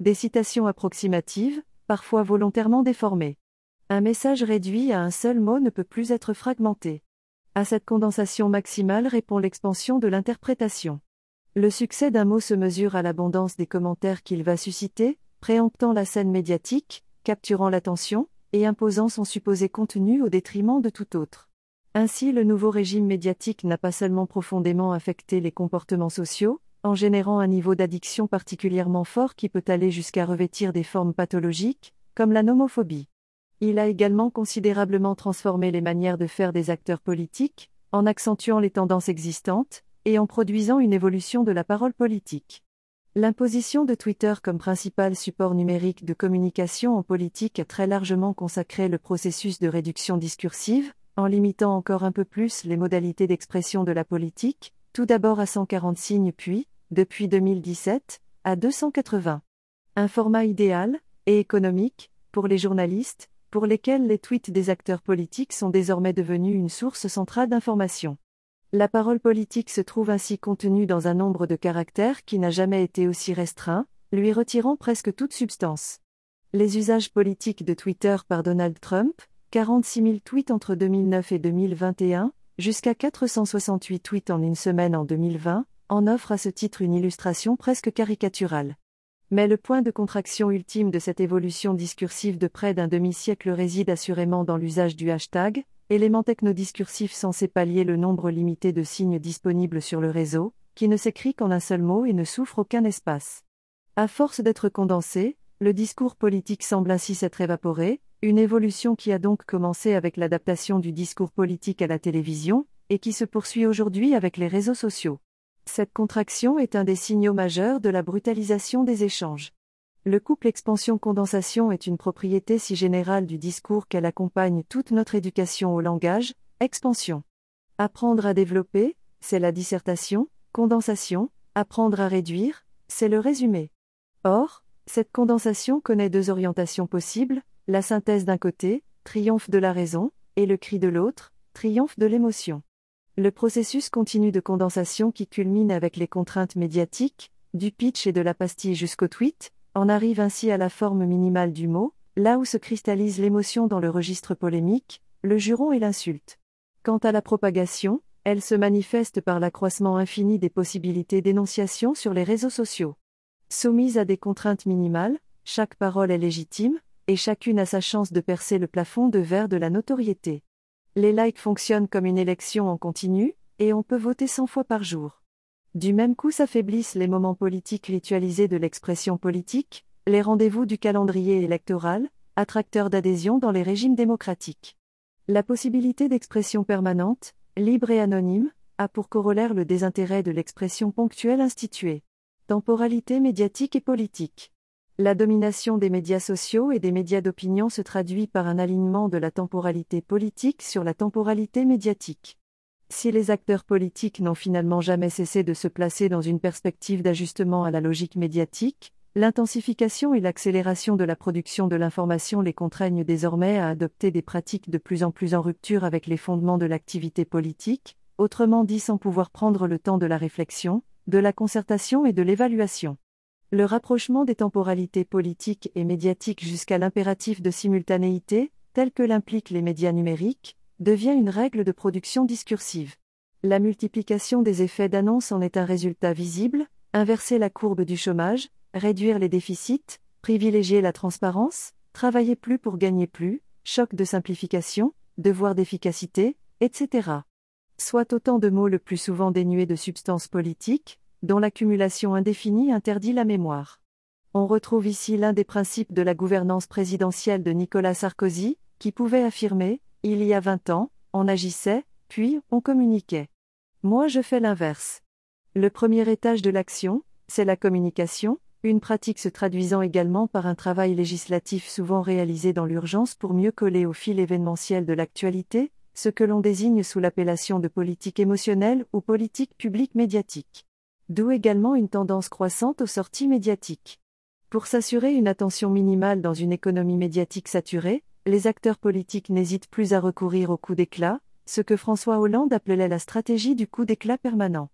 Des citations approximatives, parfois volontairement déformées. Un message réduit à un seul mot ne peut plus être fragmenté. À cette condensation maximale répond l'expansion de l'interprétation. Le succès d'un mot se mesure à l'abondance des commentaires qu'il va susciter, préemptant la scène médiatique, capturant l'attention, et imposant son supposé contenu au détriment de tout autre. Ainsi, le nouveau régime médiatique n'a pas seulement profondément affecté les comportements sociaux, en générant un niveau d'addiction particulièrement fort qui peut aller jusqu'à revêtir des formes pathologiques, comme la nomophobie. Il a également considérablement transformé les manières de faire des acteurs politiques, en accentuant les tendances existantes, et en produisant une évolution de la parole politique. L'imposition de Twitter comme principal support numérique de communication en politique a très largement consacré le processus de réduction discursive, en limitant encore un peu plus les modalités d'expression de la politique, tout d'abord à 140 signes puis, depuis 2017, à 280. Un format idéal, et économique, pour les journalistes, pour lesquels les tweets des acteurs politiques sont désormais devenus une source centrale d'information. La parole politique se trouve ainsi contenue dans un nombre de caractères qui n'a jamais été aussi restreint, lui retirant presque toute substance. Les usages politiques de Twitter par Donald Trump, 46 000 tweets entre 2009 et 2021, jusqu'à 468 tweets en une semaine en 2020, en offrent à ce titre une illustration presque caricaturale. Mais le point de contraction ultime de cette évolution discursive de près d'un demi-siècle réside assurément dans l'usage du hashtag, élément technodiscursif censé pallier le nombre limité de signes disponibles sur le réseau, qui ne s'écrit qu'en un seul mot et ne souffre aucun espace. À force d'être condensé, le discours politique semble ainsi s'être évaporé, une évolution qui a donc commencé avec l'adaptation du discours politique à la télévision, et qui se poursuit aujourd'hui avec les réseaux sociaux. Cette contraction est un des signaux majeurs de la brutalisation des échanges. Le couple expansion-condensation est une propriété si générale du discours qu'elle accompagne toute notre éducation au langage, expansion. Apprendre à développer, c'est la dissertation, condensation, apprendre à réduire, c'est le résumé. Or, cette condensation connaît deux orientations possibles, la synthèse d'un côté, triomphe de la raison, et le cri de l'autre, triomphe de l'émotion. Le processus continu de condensation qui culmine avec les contraintes médiatiques, du pitch et de la pastille jusqu'au tweet, en arrive ainsi à la forme minimale du mot, là où se cristallise l'émotion dans le registre polémique, le juron et l'insulte. Quant à la propagation, elle se manifeste par l'accroissement infini des possibilités d'énonciation sur les réseaux sociaux. Soumise à des contraintes minimales, chaque parole est légitime, et chacune a sa chance de percer le plafond de verre de la notoriété. Les likes fonctionnent comme une élection en continu, et on peut voter 100 fois par jour. Du même coup s'affaiblissent les moments politiques ritualisés de l'expression politique, les rendez-vous du calendrier électoral, attracteurs d'adhésion dans les régimes démocratiques. La possibilité d'expression permanente, libre et anonyme, a pour corollaire le désintérêt de l'expression ponctuelle instituée. Temporalité médiatique et politique. La domination des médias sociaux et des médias d'opinion se traduit par un alignement de la temporalité politique sur la temporalité médiatique. Si les acteurs politiques n'ont finalement jamais cessé de se placer dans une perspective d'ajustement à la logique médiatique, l'intensification et l'accélération de la production de l'information les contraignent désormais à adopter des pratiques de plus en plus en rupture avec les fondements de l'activité politique, autrement dit sans pouvoir prendre le temps de la réflexion, de la concertation et de l'évaluation. Le rapprochement des temporalités politiques et médiatiques jusqu'à l'impératif de simultanéité, tel que l'impliquent les médias numériques, devient une règle de production discursive. La multiplication des effets d'annonce en est un résultat visible, inverser la courbe du chômage, réduire les déficits, privilégier la transparence, travailler plus pour gagner plus, choc de simplification, devoir d'efficacité, etc. Soit autant de mots le plus souvent dénués de substance politique, dont l'accumulation indéfinie interdit la mémoire. On retrouve ici l'un des principes de la gouvernance présidentielle de Nicolas Sarkozy, qui pouvait affirmer « Il y a 20 ans, on agissait, puis on communiquait. Moi je fais l'inverse ». Le premier étage de l'action, c'est la communication, une pratique se traduisant également par un travail législatif souvent réalisé dans l'urgence pour mieux coller au fil événementiel de l'actualité, ce que l'on désigne sous l'appellation de politique émotionnelle ou politique publique médiatique. D'où également une tendance croissante aux sorties médiatiques. Pour s'assurer une attention minimale dans une économie médiatique saturée, les acteurs politiques n'hésitent plus à recourir au coup d'éclat, ce que François Hollande appelait la stratégie du coup d'éclat permanent.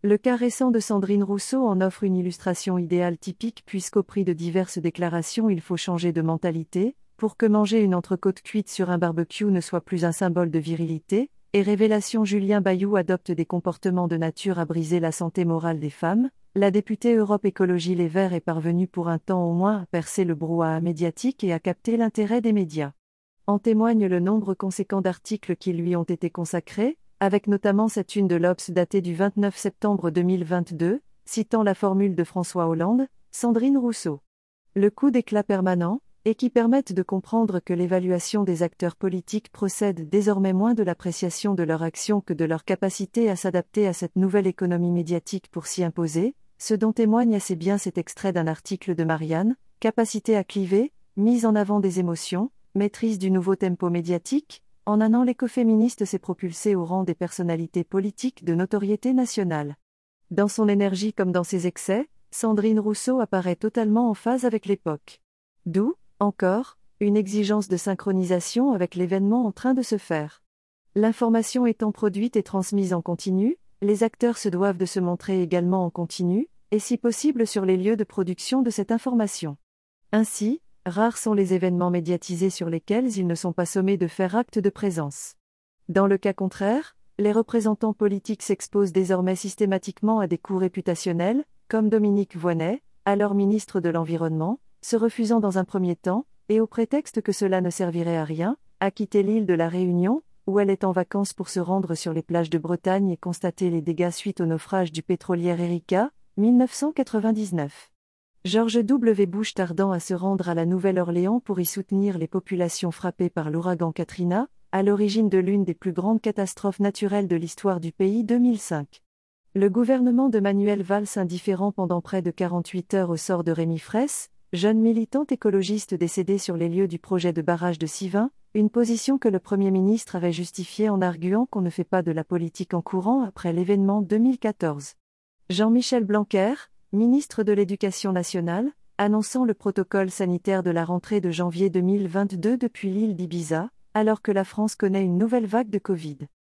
Le cas récent de Sandrine Rousseau en offre une illustration idéale typique puisqu'au prix de diverses déclarations il faut changer de mentalité, pour que manger une entrecôte cuite sur un barbecue ne soit plus un symbole de virilité, et révélation Julien Bayou adopte des comportements de nature à briser la santé morale des femmes, la députée Europe Écologie Les Verts est parvenue pour un temps au moins à percer le brouhaha médiatique et à capter l'intérêt des médias. En témoigne le nombre conséquent d'articles qui lui ont été consacrés, avec notamment cette une de l'Obs datée du 29 septembre 2022, citant la formule de François Hollande, Sandrine Rousseau. Le coup d'éclat permanent, et qui permettent de comprendre que l'évaluation des acteurs politiques procède désormais moins de l'appréciation de leur action que de leur capacité à s'adapter à cette nouvelle économie médiatique pour s'y imposer, ce dont témoigne assez bien cet extrait d'un article de Marianne, capacité à cliver, mise en avant des émotions, maîtrise du nouveau tempo médiatique. En un an, l'écoféministe s'est propulsée au rang des personnalités politiques de notoriété nationale. Dans son énergie comme dans ses excès, Sandrine Rousseau apparaît totalement en phase avec l'époque. D'où, encore, une exigence de synchronisation avec l'événement en train de se faire. L'information étant produite et transmise en continu, les acteurs se doivent de se montrer également en continu, et si possible sur les lieux de production de cette information. Ainsi, rares sont les événements médiatisés sur lesquels ils ne sont pas sommés de faire acte de présence. Dans le cas contraire, les représentants politiques s'exposent désormais systématiquement à des coups réputationnels, comme Dominique Voynet, alors ministre de l'Environnement, se refusant dans un premier temps, et au prétexte que cela ne servirait à rien, à quitter l'île de la Réunion, où elle est en vacances pour se rendre sur les plages de Bretagne et constater les dégâts suite au naufrage du pétrolier Erika, 1999. George W. Bush tardant à se rendre à la Nouvelle-Orléans pour y soutenir les populations frappées par l'ouragan Katrina, à l'origine de l'une des plus grandes catastrophes naturelles de l'histoire du pays 2005. Le gouvernement de Manuel Valls indifférent pendant près de 48 heures au sort de Rémi Fraisse, jeune militante écologiste décédée sur les lieux du projet de barrage de Sivin, une position que le Premier ministre avait justifiée en arguant qu'on ne fait pas de la politique en courant après l'événement 2014. Jean-Michel Blanquer, ministre de l'Éducation nationale, annonçant le protocole sanitaire de la rentrée de janvier 2022 depuis l'île d'Ibiza, alors que la France connaît une nouvelle vague de Covid.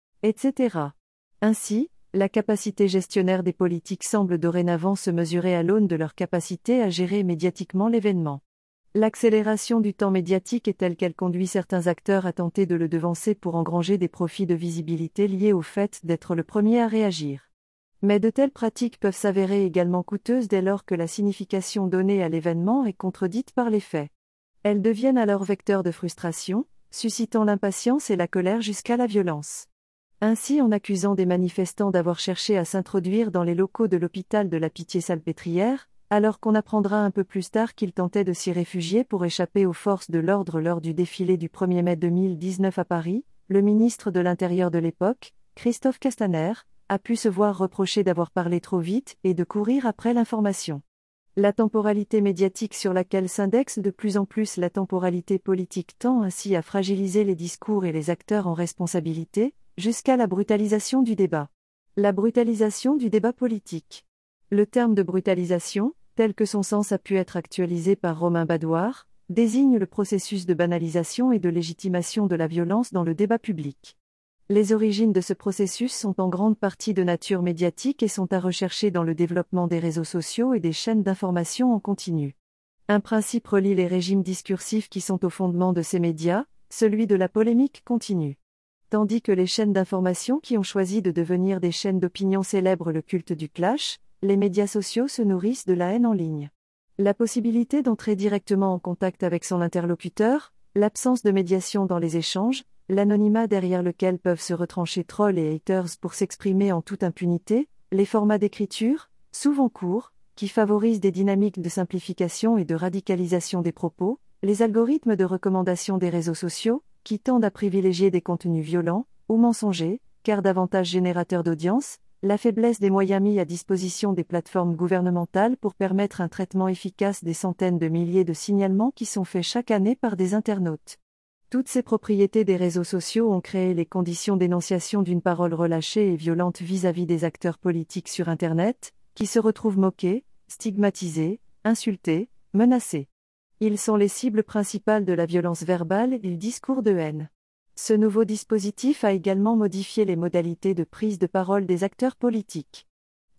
Etc. Ainsi, la capacité gestionnaire des politiques semble dorénavant se mesurer à l'aune de leur capacité à gérer médiatiquement l'événement. L'accélération du temps médiatique est telle qu'elle conduit certains acteurs à tenter de le devancer pour engranger des profits de visibilité liés au fait d'être le premier à réagir. Mais de telles pratiques peuvent s'avérer également coûteuses dès lors que la signification donnée à l'événement est contredite par les faits. Elles deviennent alors vecteurs de frustration, suscitant l'impatience et la colère jusqu'à la violence. Ainsi, en accusant des manifestants d'avoir cherché à s'introduire dans les locaux de l'hôpital de la Pitié-Salpêtrière, alors qu'on apprendra un peu plus tard qu'ils tentaient de s'y réfugier pour échapper aux forces de l'ordre lors du défilé du 1er mai 2019 à Paris, le ministre de l'Intérieur de l'époque, Christophe Castaner, a pu se voir reprocher d'avoir parlé trop vite et de courir après l'information. La temporalité médiatique sur laquelle s'indexe de plus en plus la temporalité politique tend ainsi à fragiliser les discours et les acteurs en responsabilité, jusqu'à la brutalisation du débat. La brutalisation du débat politique. Le terme de brutalisation, tel que son sens a pu être actualisé par Romain Badouard, désigne le processus de banalisation et de légitimation de la violence dans le débat public. Les origines de ce processus sont en grande partie de nature médiatique et sont à rechercher dans le développement des réseaux sociaux et des chaînes d'information en continu. Un principe relie les régimes discursifs qui sont au fondement de ces médias, celui de la polémique continue. Tandis que les chaînes d'information qui ont choisi de devenir des chaînes d'opinion célèbrent le culte du clash, les médias sociaux se nourrissent de la haine en ligne. La possibilité d'entrer directement en contact avec son interlocuteur, l'absence de médiation dans les échanges, l'anonymat derrière lequel peuvent se retrancher trolls et haters pour s'exprimer en toute impunité, les formats d'écriture, souvent courts, qui favorisent des dynamiques de simplification et de radicalisation des propos, les algorithmes de recommandation des réseaux sociaux, qui tendent à privilégier des contenus violents, ou mensongers, car davantage générateurs d'audience, la faiblesse des moyens mis à disposition des plateformes gouvernementales pour permettre un traitement efficace des centaines de milliers de signalements qui sont faits chaque année par des internautes. Toutes ces propriétés des réseaux sociaux ont créé les conditions d'énonciation d'une parole relâchée et violente vis-à-vis des acteurs politiques sur Internet, qui se retrouvent moqués, stigmatisés, insultés, menacés. Ils sont les cibles principales de la violence verbale et du discours de haine. Ce nouveau dispositif a également modifié les modalités de prise de parole des acteurs politiques.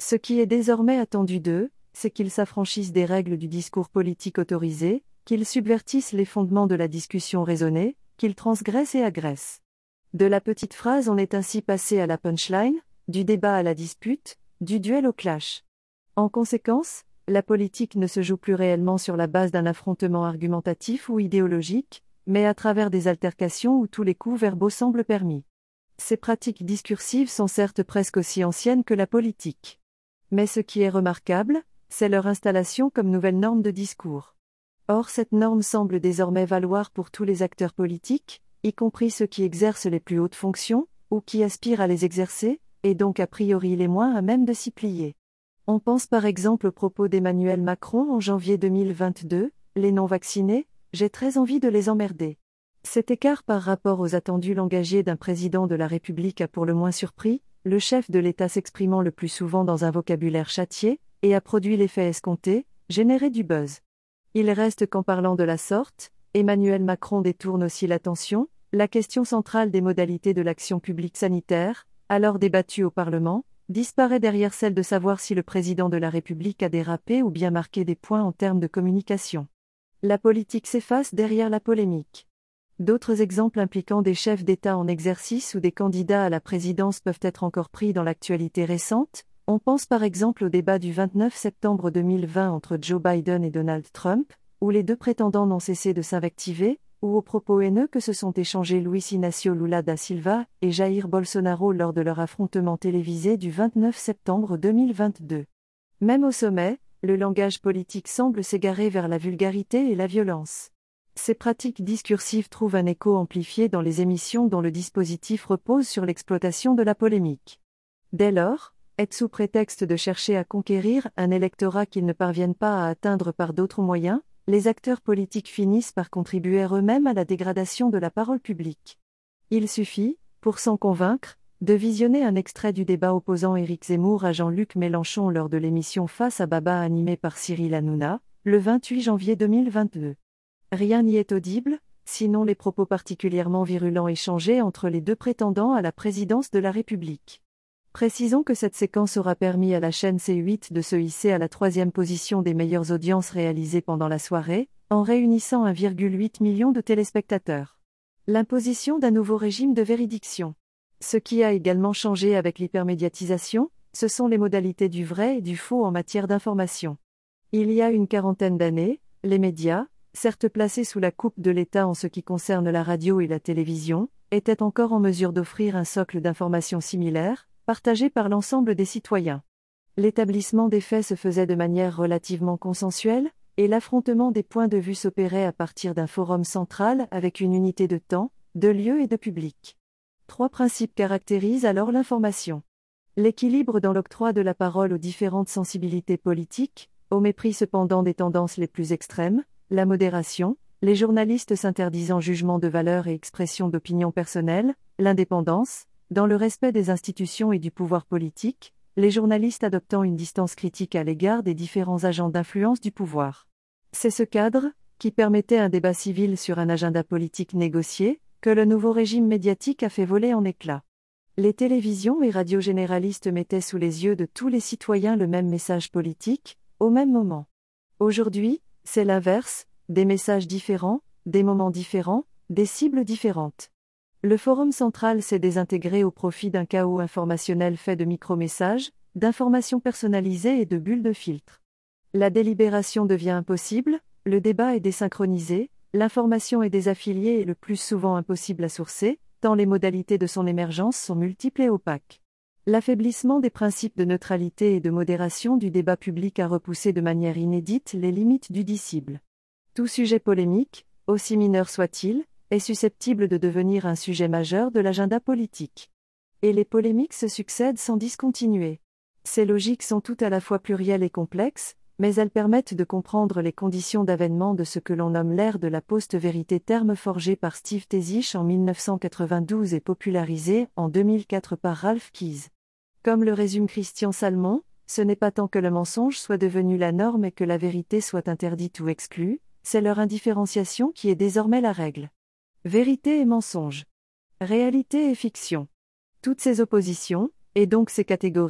Ce qui est désormais attendu d'eux, c'est qu'ils s'affranchissent des règles du discours politique autorisé, qu'ils subvertissent les fondements de la discussion raisonnée, qu'ils transgressent et agressent. De la petite phrase on est ainsi passé à la punchline, du débat à la dispute, du duel au clash. En conséquence, la politique ne se joue plus réellement sur la base d'un affrontement argumentatif ou idéologique, mais à travers des altercations où tous les coups verbaux semblent permis. Ces pratiques discursives sont certes presque aussi anciennes que la politique. Mais ce qui est remarquable, c'est leur installation comme nouvelle norme de discours. Or cette norme semble désormais valoir pour tous les acteurs politiques, y compris ceux qui exercent les plus hautes fonctions, ou qui aspirent à les exercer, et donc a priori les moins à même de s'y plier. On pense par exemple aux propos d'Emmanuel Macron en janvier 2022, « Les non-vaccinés, j'ai très envie de les emmerder ». Cet écart par rapport aux attendus langagiers d'un président de la République a pour le moins surpris, le chef de l'État s'exprimant le plus souvent dans un vocabulaire châtié, et a produit l'effet escompté, générer du buzz. Il reste qu'en parlant de la sorte, Emmanuel Macron détourne aussi l'attention, la question centrale des modalités de l'action publique sanitaire, alors débattue au Parlement, disparaît derrière celle de savoir si le président de la République a dérapé ou bien marqué des points en termes de communication. La politique s'efface derrière la polémique. D'autres exemples impliquant des chefs d'État en exercice ou des candidats à la présidence peuvent être encore pris dans l'actualité récente. On pense par exemple au débat du 29 septembre 2020 entre Joe Biden et Donald Trump, où les deux prétendants n'ont cessé de s'invectiver, ou aux propos haineux que se sont échangés Luiz Inácio Lula da Silva et Jair Bolsonaro lors de leur affrontement télévisé du 29 septembre 2022. Même au sommet, le langage politique semble s'égarer vers la vulgarité et la violence. Ces pratiques discursives trouvent un écho amplifié dans les émissions dont le dispositif repose sur l'exploitation de la polémique. Dès lors, est sous prétexte de chercher à conquérir un électorat qu'ils ne parviennent pas à atteindre par d'autres moyens, les acteurs politiques finissent par contribuer eux-mêmes à la dégradation de la parole publique. Il suffit, pour s'en convaincre, de visionner un extrait du débat opposant Éric Zemmour à Jean-Luc Mélenchon lors de l'émission Face à Baba animée par Cyril Hanouna, le 28 janvier 2022. Rien n'y est audible, sinon les propos particulièrement virulents échangés entre les deux prétendants à la présidence de la République. Précisons que cette séquence aura permis à la chaîne C8 de se hisser à la 3e position des meilleures audiences réalisées pendant la soirée, en réunissant 1,8 million de téléspectateurs. L'imposition d'un nouveau régime de véridiction. Ce qui a également changé avec l'hypermédiatisation, ce sont les modalités du vrai et du faux en matière d'information. Il y a une quarantaine d'années, les médias, certes placés sous la coupe de l'État en ce qui concerne la radio et la télévision, étaient encore en mesure d'offrir un socle d'informations similaires, partagé par l'ensemble des citoyens. L'établissement des faits se faisait de manière relativement consensuelle, et l'affrontement des points de vue s'opérait à partir d'un forum central avec une unité de temps, de lieu et de public. 3 principes caractérisent alors l'information. L'équilibre dans l'octroi de la parole aux différentes sensibilités politiques, au mépris cependant des tendances les plus extrêmes, la modération, les journalistes s'interdisant jugement de valeur et expression d'opinion personnelle, l'indépendance, dans le respect des institutions et du pouvoir politique, les journalistes adoptant une distance critique à l'égard des différents agents d'influence du pouvoir. C'est ce cadre, qui permettait un débat civil sur un agenda politique négocié, que le nouveau régime médiatique a fait voler en éclats. Les télévisions et radios généralistes mettaient sous les yeux de tous les citoyens le même message politique, au même moment. Aujourd'hui, c'est l'inverse, des messages différents, des moments différents, des cibles différentes. Le forum central s'est désintégré au profit d'un chaos informationnel fait de micro-messages, d'informations personnalisées et de bulles de filtre. La délibération devient impossible, le débat est désynchronisé, l'information est désaffiliée et le plus souvent impossible à sourcer, tant les modalités de son émergence sont multiples et opaques. L'affaiblissement des principes de neutralité et de modération du débat public a repoussé de manière inédite les limites du disciple. Tout sujet polémique, aussi mineur soit-il, est susceptible de devenir un sujet majeur de l'agenda politique. Et les polémiques se succèdent sans discontinuer. Ces logiques sont toutes à la fois plurielles et complexes, mais elles permettent de comprendre les conditions d'avènement de ce que l'on nomme l'ère de la post-vérité, terme forgé par Steve Tezisch en 1992 et popularisé en 2004 par Ralph Keyes. Comme le résume Christian Salmon, ce n'est pas tant que le mensonge soit devenu la norme et que la vérité soit interdite ou exclue, c'est leur indifférenciation qui est désormais la règle. Vérité et mensonge. Réalité et fiction. Toutes ces oppositions, et donc ces catégories,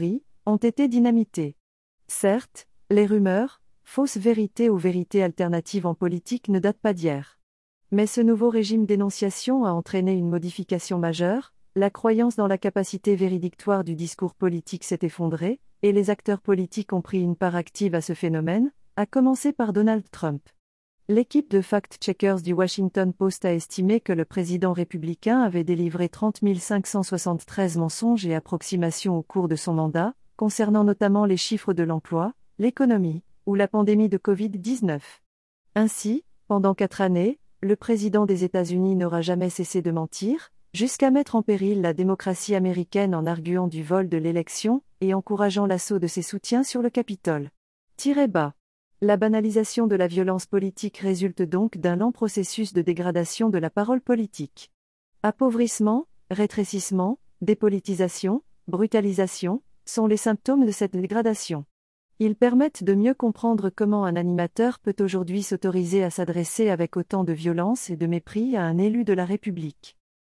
ont été dynamités. Certes, les rumeurs, fausses vérités ou vérités alternatives en politique ne datent pas d'hier. Mais ce nouveau régime d'énonciation a entraîné une modification majeure, la croyance dans la capacité véridictoire du discours politique s'est effondrée, et les acteurs politiques ont pris une part active à ce phénomène, à commencer par Donald Trump. L'équipe de fact-checkers du Washington Post a estimé que le président républicain avait délivré 30 573 mensonges et approximations au cours de son mandat, concernant notamment les chiffres de l'emploi, l'économie, ou la pandémie de Covid-19. Ainsi, pendant 4 années, le président des États-Unis n'aura jamais cessé de mentir, jusqu'à mettre en péril la démocratie américaine en arguant du vol de l'élection et encourageant l'assaut de ses soutiens sur le Capitole. Bas. La banalisation de la violence politique résulte donc d'un lent processus de dégradation de la parole politique. Appauvrissement, rétrécissement, dépolitisation, brutalisation, sont les symptômes de cette dégradation. Ils permettent de mieux comprendre comment un animateur peut aujourd'hui s'autoriser à s'adresser avec autant de violence et de mépris à un élu de la République.